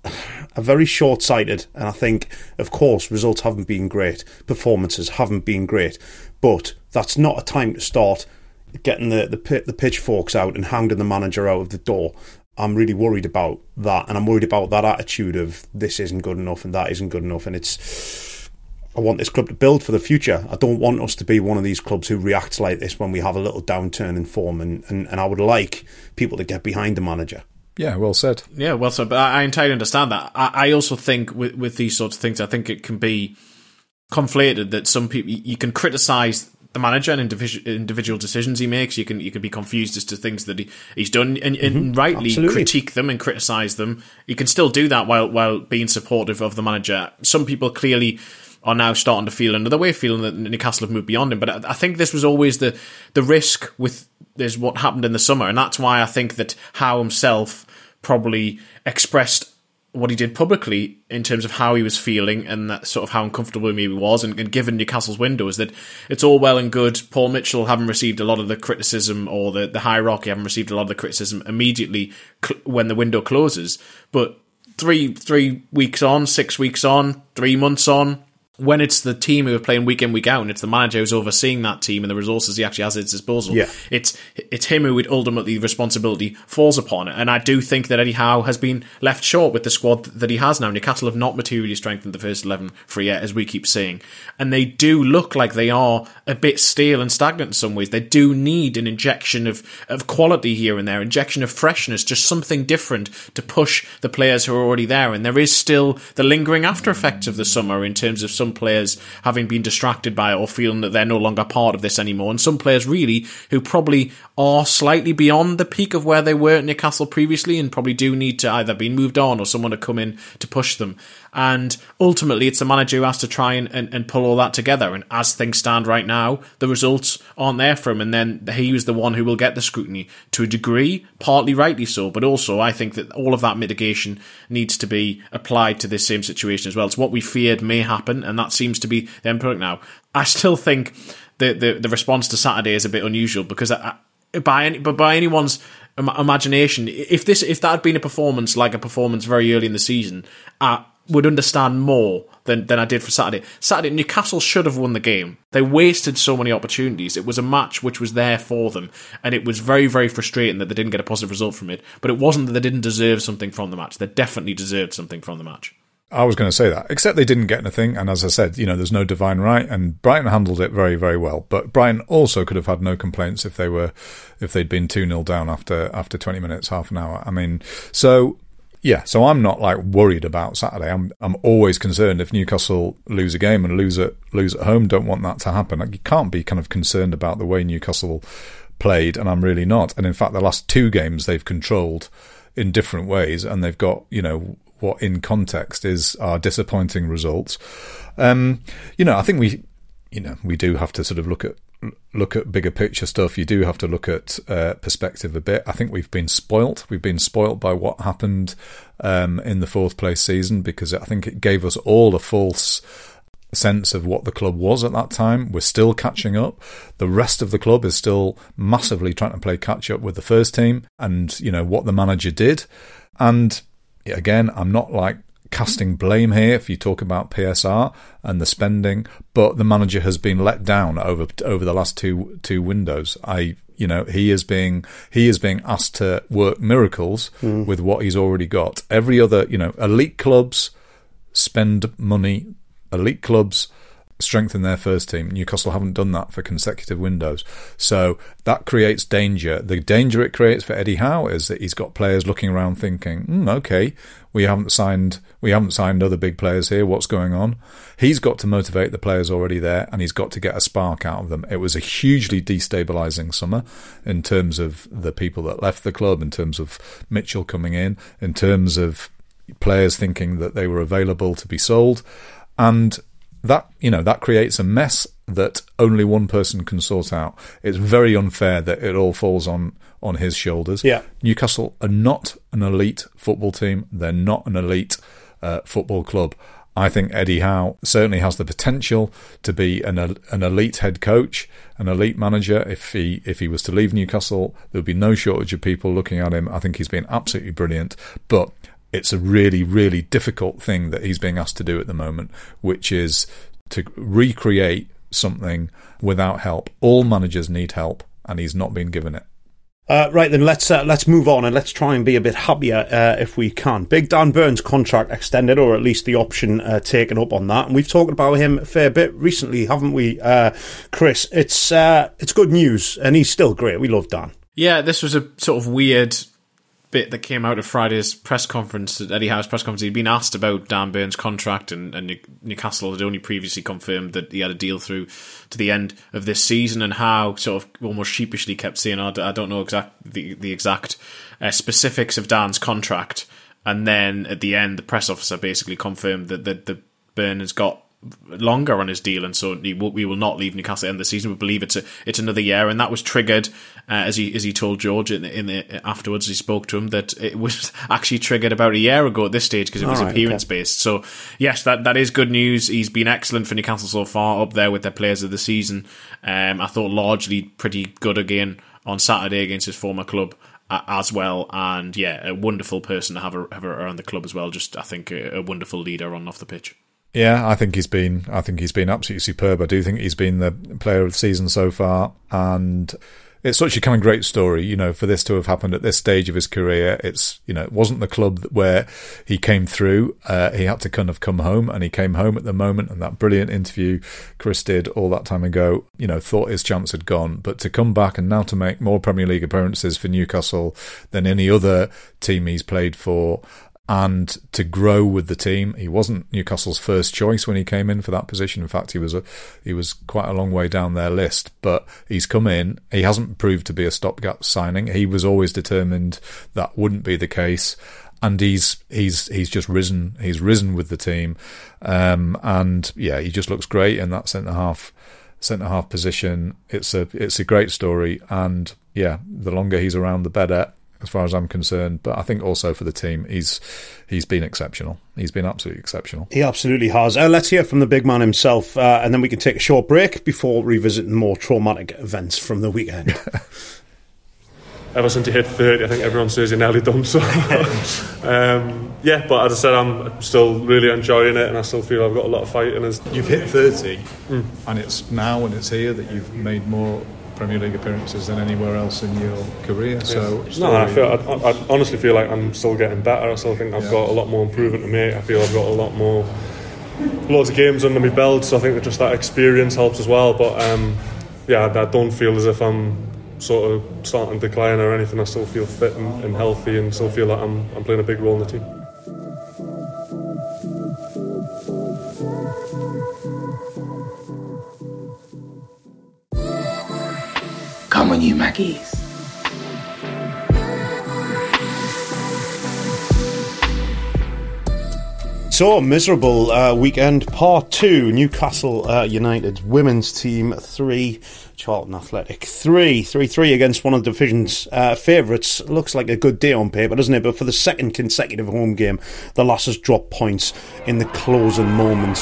are very short-sighted, and I think, of course, results haven't been great, performances haven't been great, but that's not a time to start getting the, the the pitchforks out and hounding the manager out of the door. I'm really worried about that, and I'm worried about that attitude of this isn't good enough and that isn't good enough, and it's... I want this club to build for the future. I don't want us to be one of these clubs who reacts like this when we have a little downturn in form, and, and, and I would like people to get behind the manager. Yeah, well said. Yeah, well said. But I entirely understand that. I, I also think with, with these sorts of things, I think it can be conflated that some people, you can criticise the manager and individual, individual decisions he makes. You can you can be confused as to things that he, he's done, and, and mm-hmm, rightly absolutely. critique them and criticise them. You can still do that while while being supportive of the manager. Some people clearly are now starting to feel another way, feeling that Newcastle have moved beyond him. But I, I think this was always the the risk with is what happened in the summer, and that's why I think that Howe himself probably expressed what he did publicly in terms of how he was feeling and that sort of how uncomfortable he was, and, and given Newcastle's window, is that it's all well and good Paul Mitchell having received a lot of the criticism, or the, the hierarchy having received a lot of the criticism immediately cl- when the window closes, but three three weeks on, six weeks on, three months on, when it's the team who are playing week in, week out, and it's the manager who's overseeing that team and the resources he actually has at his disposal, yeah. it's it's him who would ultimately the responsibility falls upon. And I do think that Eddie Howe has been left short with the squad that he has now. Newcastle have not materially strengthened the first eleven for yet, as we keep saying. And they do look like they are a bit stale and stagnant in some ways. They do need an injection of, of quality here and there, injection of freshness, just something different to push the players who are already there. And there is still the lingering after effects of the summer in terms of some players having been distracted by it or feeling that they're no longer part of this anymore, and some players really who probably are slightly beyond the peak of where they were at Newcastle previously and probably do need to either be moved on or someone to come in to push them. And ultimately it's the manager who has to try and, and, and pull all that together, and as things stand right now, the results aren't there for him, and then he was the one who will get the scrutiny to a degree, partly rightly so, but also I think that all of that mitigation needs to be applied to this same situation as well. It's what we feared may happen, and that seems to be the end product now. I still think the the, the response to Saturday is a bit unusual, because I, by any, but by anyone's imagination, if this if that had been a performance like a performance very early in the season, I would understand more than, than I did for Saturday. Saturday, Newcastle should have won the game. They wasted so many opportunities. It was a match which was there for them, and it was very, very frustrating that they didn't get a positive result from it. But it wasn't that they didn't deserve something from the match. They definitely deserved something from the match. I was going to say that, except they didn't get anything, and as I said, you know, there's no divine right, and Brighton handled it very, very well. But Brighton also could have had no complaints if they were, if they'd been two nil down after after twenty minutes, half an hour. I mean, so yeah, so I'm not like worried about Saturday. I'm I'm always concerned if Newcastle lose a game and lose at lose at home. Don't want that to happen. Like, you can't be kind of concerned about the way Newcastle played, and I'm really not. And in fact, the last two games they've controlled in different ways, and they've got, you know, what in context is our disappointing results. Um, you know, I think we, you know, we do have to sort of look at look at bigger picture stuff. You do have to look at uh, perspective a bit. I think we've been spoilt. We've been spoilt by what happened um, in the fourth place season, because I think it gave us all a false sense of what the club was at that time. We're still catching up. The rest of the club is still massively trying to play catch up with the first team and, you know, what the manager did. And again, I'm not like casting blame here if you talk about P S R and the spending, but the manager has been let down over over the last two two windows. I you know he is being he is being asked to work miracles mm. with what he's already got. Every other, you know, elite clubs spend money, elite clubs strengthen their first team. Newcastle haven't done that for consecutive windows, so that creates danger. The danger it creates for Eddie Howe is that he's got players looking around thinking, mm, okay, we haven't signed we haven't signed other big players here, what's going on? He's got to motivate the players already there, and he's got to get a spark out of them. It was a hugely destabilising summer in terms of the people that left the club, in terms of Mitchell coming in, in terms of players thinking that they were available to be sold, and that, you know, that creates a mess that only one person can sort out. It's very unfair that it all falls on, on his shoulders. Yeah. Newcastle are not an elite football team. They're not an elite uh, football club. I think Eddie Howe certainly has the potential to be an an elite head coach, an elite manager. If he if he was to leave Newcastle, there would be no shortage of people looking at him. I think he's been absolutely brilliant, but it's a really, really difficult thing that he's being asked to do at the moment, which is to recreate something without help. All managers need help, and he's not been given it. Uh, right then, let's uh, let's move on and let's try and be a bit happier uh, if we can. Big Dan Burns' contract extended, or at least the option uh, taken up on that, and we've talked about him a fair bit recently, haven't we, uh, Chris? It's uh, it's good news, and he's still great. We love Dan. Yeah, this was a sort of weird bit that came out of Friday's press conference, at Eddie Howe's press conference. He'd been asked about Dan Burns' contract, and, and Newcastle had only previously confirmed that he had a deal through to the end of this season, and Howe sort of almost sheepishly kept saying, oh, I don't know exact the, the exact uh, specifics of Dan's contract, and then at the end the press officer basically confirmed that, that the Burns has got longer on his deal, and so he will, we will not leave Newcastle at the end of the season. We believe it's a, it's another year, and that was triggered uh, as he as he told George in the, in the afterwards. He spoke to him that it was actually triggered about a year ago at this stage because it was right, appearance okay. based. So yes, that that is good news. He's been excellent for Newcastle so far, up there with their players of the season. Um, I thought largely pretty good again on Saturday against his former club uh, as well, and yeah, a wonderful person to have, a, have around the club as well. Just I think a, a wonderful leader on and off the pitch. Yeah, I think he's been. I think he's been absolutely superb. I do think he's been the player of the season so far, and it's such a kind of great story, you know, for this to have happened at this stage of his career. It's, you know, it wasn't the club where he came through. Uh, he had to kind of come home, and he came home at the moment. And that brilliant interview Chris did all that time ago, you know, thought his chance had gone, but to come back and now to make more Premier League appearances for Newcastle than any other team he's played for, and to grow with the team. He wasn't Newcastle's first choice when he came in for that position. In fact, he was a, he was quite a long way down their list, but he's come in. He hasn't proved to be a stopgap signing. He was always determined that wouldn't be the case, and he's he's he's just risen. He's risen with the team, um, and yeah, he just looks great in that centre half centre half position. It's a it's a great story, and yeah, the longer he's around, the better, as far as I'm concerned. But I think also for the team, he's he's been exceptional. He's been absolutely exceptional. He absolutely has. Uh, let's hear from the big man himself, uh, and then we can take a short break before revisiting more traumatic events from the weekend. Ever since he hit thirty, I think everyone says you're nearly done. So, um, yeah, but as I said, I'm still really enjoying it, and I still feel I've got a lot of fight in us. You've hit thirty, mm. and it's now and it's here that you've made more Premier League appearances than anywhere else in your career. So yeah. no, I feel I, I honestly feel like I'm still getting better. I still think I've yeah. got a lot more improvement to make. I feel I've got a lot more, loads of games under my belt. So I think that just that experience helps as well. But um, yeah, I, I don't feel as if I'm sort of starting to decline or anything. I still feel fit and, and healthy, and still feel like I'm I'm playing a big role in the team. Come on, you Mackies. So, miserable uh, weekend, part two. Newcastle uh, United's women's team three, Charlton Athletic three. three three against one of the division's uh, favourites. Looks like a good day on paper, doesn't it? But for the second consecutive home game, the Lasses dropped points in the closing moments.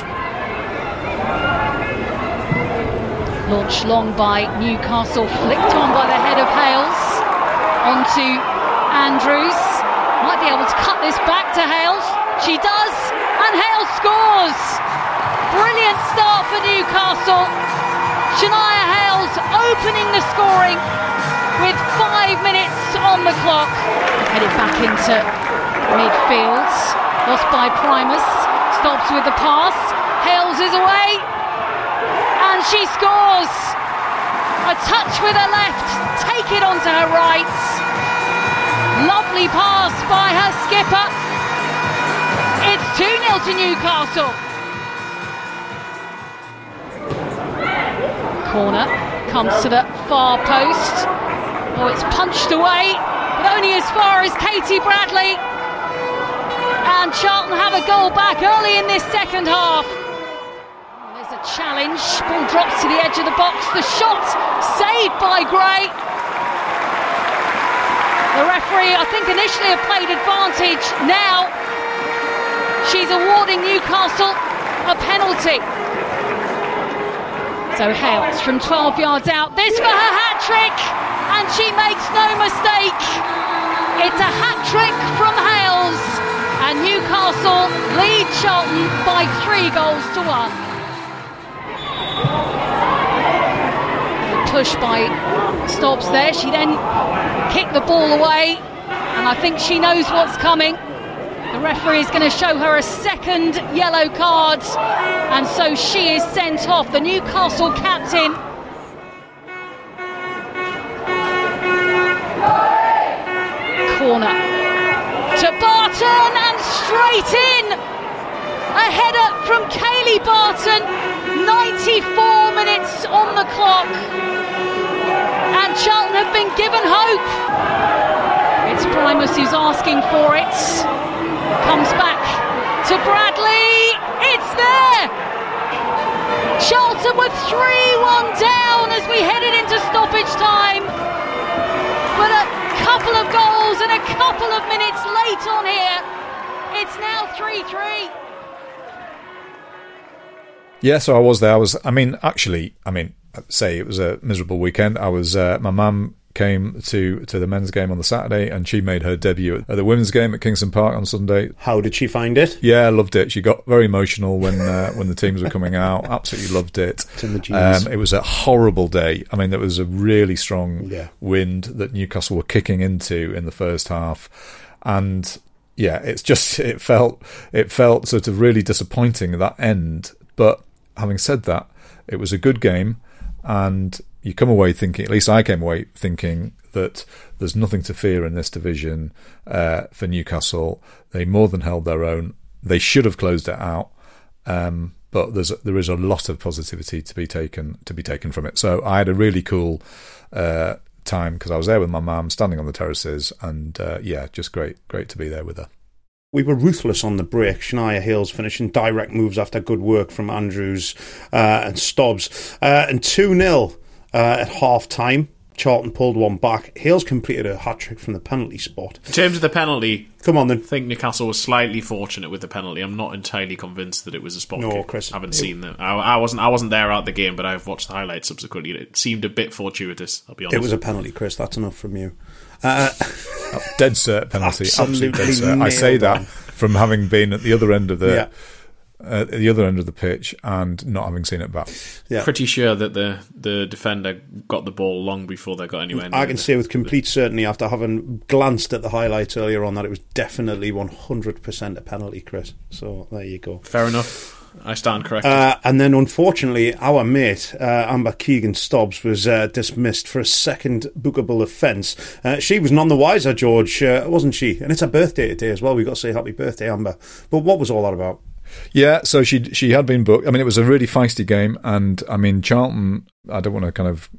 Launched long by Newcastle, flicked on by the head of Hales, onto Andrews. Might be able to cut this back to Hales. She does, and Hales scores! Brilliant start for Newcastle. Shania Hales opening the scoring with five minutes on the clock. Headed back into midfield, lost by Primus, stops with the pass. Hales is away. And she scores! A touch with her left, take it onto her right. Lovely pass by her skipper. It's two nil to Newcastle. Corner comes to the far post. Oh, it's punched away, but only as far as Katie Bradley. And Charlton have a goal back early in this second half. challenge. Ball drops to the edge of the box. The shot saved by Gray. The referee, I think, initially had played advantage. Now she's awarding Newcastle a penalty. So Hales from twelve yards out. This for her hat-trick, and she makes no mistake. It's a hat-trick from Hales, and Newcastle lead Charlton by three goals to one. Push by Stobbs there. She then kicked the ball away, and I think she knows what's coming. The referee is going to show her a second yellow card, and so she is sent off. The Newcastle captain. Corner to Barton, and straight in. A header from Kayleigh Barton. ninety-four minutes on the clock, and Charlton have been given hope. It's Primus who's asking for it. Comes back to Bradley. It's there. Charlton with three one down as we headed into stoppage time. But a couple of goals and a couple of minutes late on here. It's now three three. Yeah, so I was there. I was, I mean, actually, I mean, I'd say it was a miserable weekend. I was, uh, my mum came to, to the men's game on the Saturday, and she made her debut at the women's game at Kingston Park on Sunday. How did she find it? Yeah, I loved it. She got very emotional when uh, when the teams were coming out. Absolutely loved it. It's in the genes. Um, it was a horrible day. I mean, there was a really strong yeah. wind that Newcastle were kicking into in the first half, and yeah, it's just it felt it felt sort of really disappointing at that end. But having said that, it was a good game, and you come away thinking, at least I came away thinking, that there's nothing to fear in this division uh, for Newcastle. They more than held their own. They should have closed it out, um, but there's there is a lot of positivity to be taken to be taken from it. So I had a really cool uh, time because I was there with my mum, standing on the terraces, and uh, yeah, just great, great to be there with her. We were ruthless on the break. Shania Hales finishing direct moves after good work from Andrews uh, and Stobbs. Uh, and two nil uh, at half-time. Charlton pulled one back. Hales completed a hat-trick from the penalty spot. In terms of the penalty, come on then. I think Newcastle was slightly fortunate with the penalty. I'm not entirely convinced that it was a spot no, kick. Chris, I haven't it, seen them. I, I wasn't. I wasn't there at the game, but I've watched the highlights subsequently. It seemed a bit fortuitous. I'll be honest. It was a penalty, Chris. That's enough from you. Uh, dead cert penalty. Absolute dead cert. I say on. that from having been at the other end of the. Yeah. Uh, at the other end of the pitch and not having seen it back. Yeah. Pretty sure that the, the defender got the ball long before they got anywhere near. I can say with complete certainty, after having glanced at the highlights earlier on, that it was definitely one hundred percent a penalty, Chris. So there you go. Fair enough. I stand corrected. Uh, and then, unfortunately, our mate, uh, Amber Keegan-Stobbs, was uh, dismissed for a second bookable offence. Uh, she was none the wiser, George, uh, wasn't she? And it's her birthday today as well. We've got to say happy birthday, Amber. But what was all that about? Yeah, so she she had been booked. I mean, it was a really feisty game, and I mean, Charlton. I don't want to kind of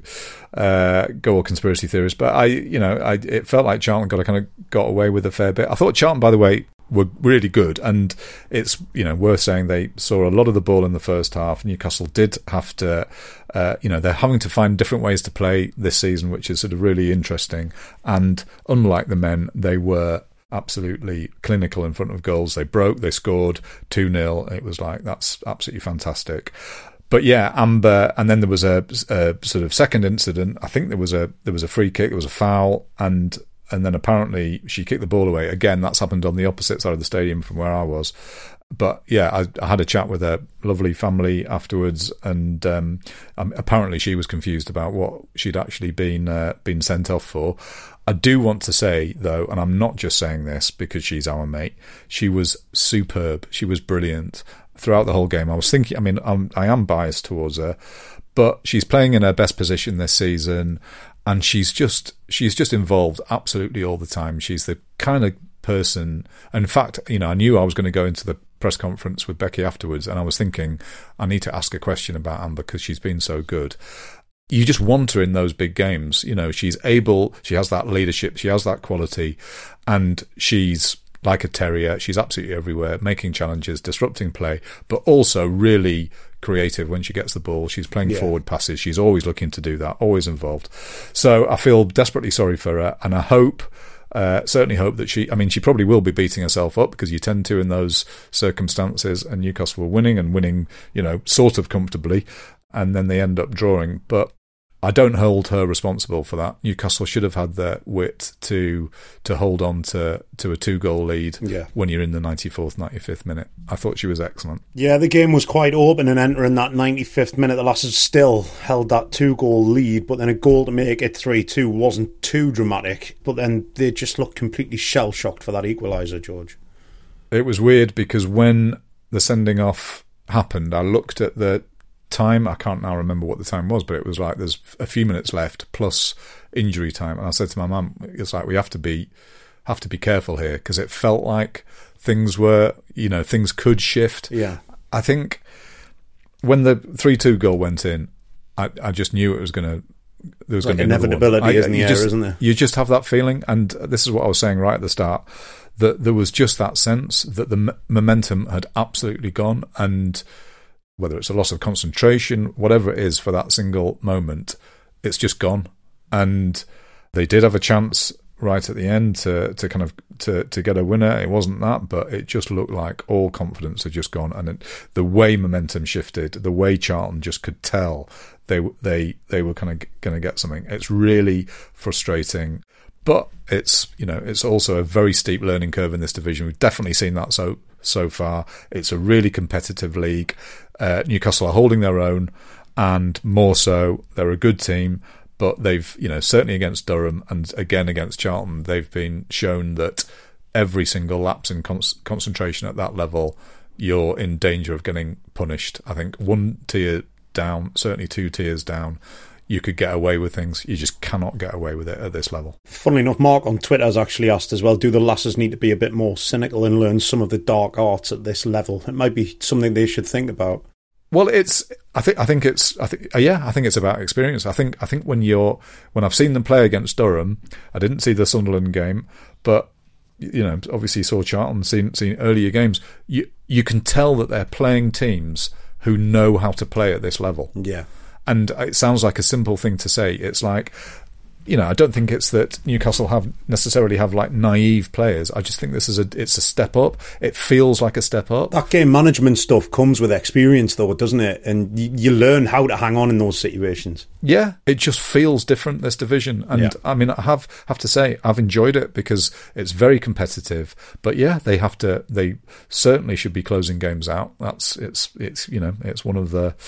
uh, go all conspiracy theorist, but I, you know, I it felt like Charlton got a kind of got away with a fair bit. I thought Charlton, by the way, were really good, and it's you know worth saying they saw a lot of the ball in the first half. Newcastle did have to, uh, you know, they're having to find different ways to play this season, which is sort of really interesting. And unlike the men, they were absolutely clinical in front of goals. They broke, they scored two nil. It was like, that's absolutely fantastic. But yeah, Amber, and then there was a, a sort of second incident. I think there was a there was a free kick, there was a foul, and and then apparently she kicked the ball away. Again, that's happened on the opposite side of the stadium from where I was. But yeah, I, I had a chat with a lovely family afterwards, and um, um, apparently she was confused about what she'd actually been uh, been sent off for. I do want to say, though, and I'm not just saying this because she's our mate, she was superb. She was brilliant throughout the whole game. I was thinking, I mean, I'm, I am biased towards her, but she's playing in her best position this season, and she's just she's just involved absolutely all the time. She's the kind of person, in fact, you know, I knew I was going to go into the press conference with Becky afterwards, and I was thinking, I need to ask a question about Amber because she's been so good. You just want her in those big games. You know, she's able, she has that leadership, she has that quality, and she's like a terrier. She's absolutely everywhere, making challenges, disrupting play, but also really creative when she gets the ball. She's playing Yeah. forward passes. She's always looking to do that, always involved. So I feel desperately sorry for her, and I hope, uh, certainly hope that she, I mean, she probably will be beating herself up because you tend to in those circumstances, and Newcastle were winning and winning, you know, sort of comfortably, and then they end up drawing. But I don't hold her responsible for that. Newcastle should have had the wit to to hold on to, to a two-goal lead Yeah. when you're in the ninety-fourth, ninety-fifth minute. I thought she was excellent. Yeah, the game was quite open, and entering that ninety-fifth minute, the Lasses still held that two-goal lead, but then a goal to make it three two wasn't too dramatic, but then they just looked completely shell-shocked for that equaliser, George. It was weird because when the sending off happened, I looked at the time. I can't now remember what the time was, but it was like there's a few minutes left plus injury time, and I said to my mum, it's like we have to be have to be careful here, because it felt like things were, you know, things could shift. Yeah. I think when the three two goal went in, I, I just knew it was going to there was Like going to be another one. inevitability is in the you air, just, isn't there? You just have that feeling, and this is what I was saying right at the start, that there was just that sense that the m- momentum had absolutely gone, and whether it's a loss of concentration, whatever it is for that single moment, it's just gone. And they did have a chance right at the end to, to kind of to, to get a winner. It wasn't that, but it just looked like all confidence had just gone. And it, the way momentum shifted, the way Charlton just could tell they they they were kind of going to get something. It's really frustrating. But it's, you know, it's also a very steep learning curve in this division. We've definitely seen that so so far. It's a really competitive league. Uh, Newcastle are holding their own, and more so, they're a good team. But they've, you know, certainly against Durham and again against Charlton, they've been shown that every single lapse in con- concentration at that level, you're in danger of getting punished. I think one tier down, certainly two tiers down, you could get away with things. You just cannot get away with it at this level. Funnily enough, Mark on Twitter has actually asked as well, do the Lasses need to be a bit more cynical and learn some of the dark arts at this level? It might be something they should think about. Well, it's. I think. I think it's. I think. Yeah. I think it's about experience. I think. I think when you're. When I've seen them play against Durham, I didn't see the Sunderland game, but you know, obviously saw Charlton, seen seen earlier games. You you can tell that they're playing teams who know how to play at this level. Yeah. And it sounds like a simple thing to say. It's like, you know, I don't think it's that Newcastle have necessarily have like naive players. I just think this is a it's a step up. It feels like a step up. That game management stuff comes with experience, though, doesn't it? And you, you learn how to hang on in those situations. Yeah, it just feels different, this division. And yeah. I mean, I have have to say, I've enjoyed it because it's very competitive. But yeah, they have to. They certainly should be closing games out. That's it's it's you know it's one of the.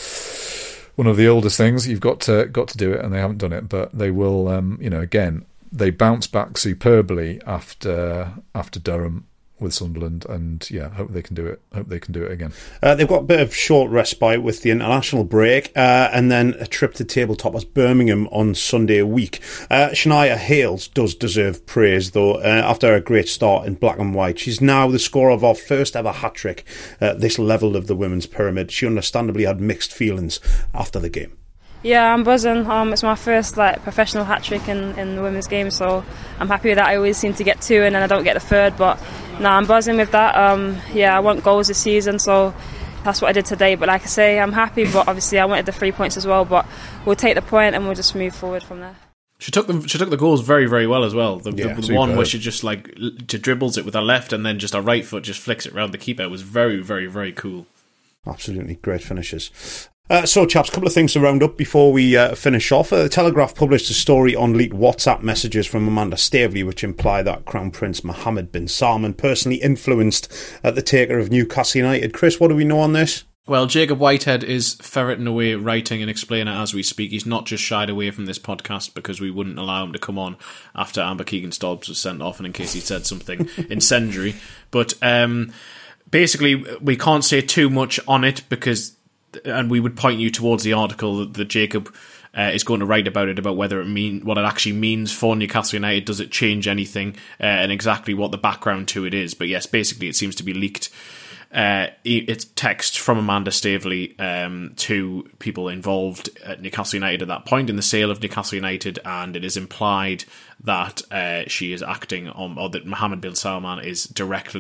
One of the oldest things. You've got to got to do it, and they haven't done it. But they will. Um, you know, again, they bounce back superbly after after Durham with Sunderland, and yeah, hope they can do it. Hope they can do it again. Uh, they've got a bit of short respite with the international break, uh, and then a trip to tabletoppers Birmingham on Sunday week. Uh, Shania Hales does deserve praise, though, uh, after a great start in black and white. She's now the scorer of our first ever hat-trick at this level of the women's pyramid. She understandably had mixed feelings after the game. Yeah, I'm buzzing. Um, it's my first like professional hat trick in, in the women's game, so I'm happy with that. I always seem to get two and then I don't get the third, but no, I'm buzzing with that. Um, yeah, I want goals this season, so that's what I did today. But like I say, I'm happy, but obviously I wanted the three points as well. But we'll take the point and we'll just move forward from there. She took the she took the goals very very well as well. The, yeah, the, the one where she just like she dribbles it with her left and then just her right foot just flicks it around the keeper was very very very cool. Absolutely great finishes. Uh, so, chaps, a couple of things to round up before we uh, finish off. Uh, the Telegraph published a story on leaked WhatsApp messages from Amanda Staveley, which imply that Crown Prince Mohammed bin Salman personally influenced uh, the taker of Newcastle United. Chris, what do we know on this? Well, Jacob Whitehead is ferreting away, writing and explaining as we speak. He's not just shied away from this podcast because we wouldn't allow him to come on after Amber Keegan-Stobbs was sent off and in case he said something incendiary. But um, basically, we can't say too much on it because... And we would point you towards the article that, that Jacob uh, is going to write about it, about whether it mean what it actually means for Newcastle United. Does it change anything, uh, and exactly what the background to it is? But yes, basically, it seems to be leaked. Uh, it's text from Amanda Staveley um, to people involved at Newcastle United at that point in the sale of Newcastle United, and it is implied that uh, she is acting on, or that Mohammed bin Salman is directly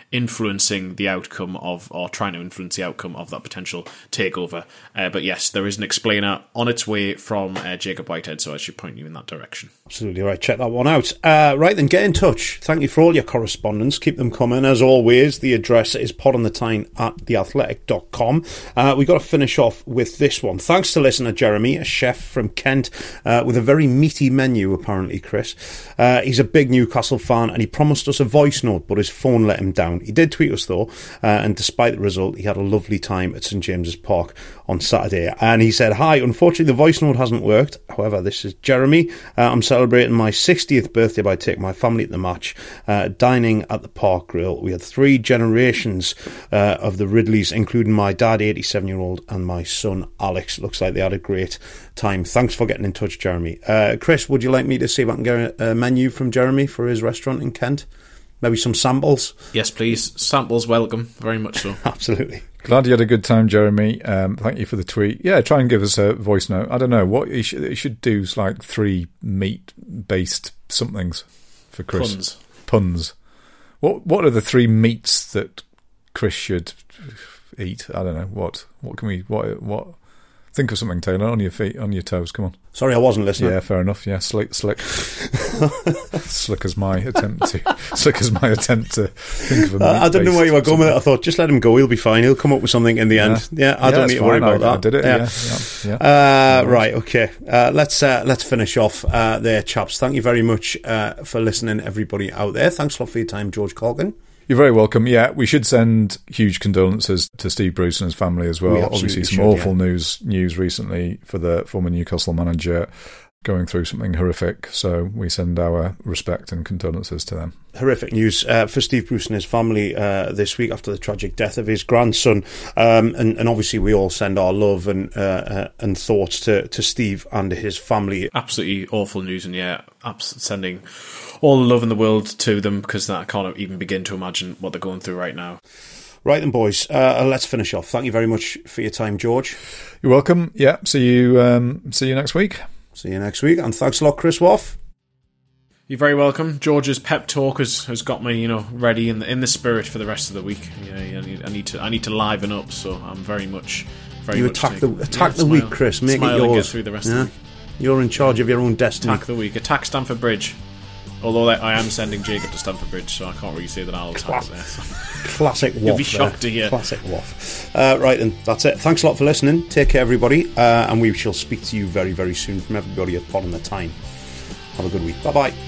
influencing the outcome of, or trying to influence the outcome of that potential takeover. Uh, but yes, there is an explainer on its way from uh, Jacob Whitehead, so I should point you in that direction. Absolutely right. Check that one out. Uh, right then, get in touch. Thank you for all your correspondence. Keep them coming. As always, the address is pod on the tyne at the athletic dot com. Uh, we've got to finish off with this one. Thanks to listener Jeremy, a chef from Kent, uh, with a very meaty menu, apparently, Chris. Uh, he's a big Newcastle fan and he promised us a voice note, but his phone let him down. He did tweet us, though, uh, and despite the result, he had a lovely time at St James's Park on Saturday. And he said, "Hi, unfortunately, the voice note hasn't worked. However, this is Jeremy. Uh, I'm celebrating my sixtieth birthday by taking my family to the match, uh, dining at the Park Grill. We had three generations uh, of the Ridleys, including my dad, eighty-seven-year-old, and my son, Alex. Looks like they had a great time." Thanks for getting in touch, Jeremy. Uh, Chris, would you like me to see if I can get a, a menu from Jeremy for his restaurant in Kent? Maybe some samples? Yes, please. Samples welcome. Very much so. Absolutely. Glad you had a good time, Jeremy. Um, thank you for the tweet. Yeah, try and give us a voice note. I don't know. What you should, you should do is like three meat-based somethings for Chris. Puns. Puns. What What are the three meats that Chris should eat? I don't know. What What can we... What What... Think of something, Taylor, on your feet, on your toes. Come on. Sorry, I wasn't listening. Yeah, fair enough. Yeah, slick, slick, slick as my attempt to, slick as my attempt to think of a. Uh, I don't know where you were going with it. I thought just let him go. He'll be fine. He'll come up with something in the end. Yeah, yeah I yeah, don't need to worry fine. about I, that. I did it. Yeah, yeah, yeah. yeah. Uh, right. Okay. Uh, let's uh, let's finish off uh, there, chaps. Thank you very much uh, for listening, everybody out there. Thanks a lot for your time, George Colgan. You're very welcome. Yeah, we should send huge condolences to Steve Bruce and his family as well. We Obviously, some should, awful yeah. news news recently for the former Newcastle manager going through something horrific. So we send our respect and condolences to them. Horrific news uh, for Steve Bruce and his family uh, this week after the tragic death of his grandson. Um, and, and obviously we all send our love and uh, uh, and thoughts to, to Steve and his family. Absolutely awful news, and yeah, abs- sending all the love in the world to them, because I can't even begin to imagine what they're going through right now. Right then, boys, uh, let's finish off. Thank you very much for your time, George. You're welcome. Yeah, see you um, see you next week. See you next week, and thanks a lot, Chris Woff. You're very welcome. George's pep talk has, has got me, you know, ready in the in the spirit for the rest of the week. Yeah, yeah I, need, I need to I need to liven up, so I'm very much very you much attack the taking, attack yeah, the smile, week, Chris. Make smile it yours. And get through the rest yeah? of the week. You're in charge of your own destiny. Attack the week. Attack Stamford Bridge. Although I am sending Jacob to Stamford Bridge, so I can't really say that I'll attack there. So. Classic Woff. You'll be shocked there. to hear. Classic Woff. Uh, right then, that's it. Thanks a lot for listening. Take care, everybody, uh, and we shall speak to you very, very soon from everybody at Pod on the Tyne. Have a good week. Bye bye.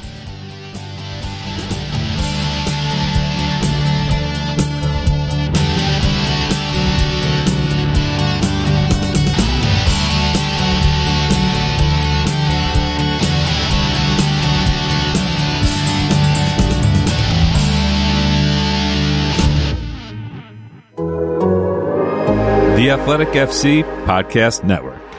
The Athletic F C Podcast Network.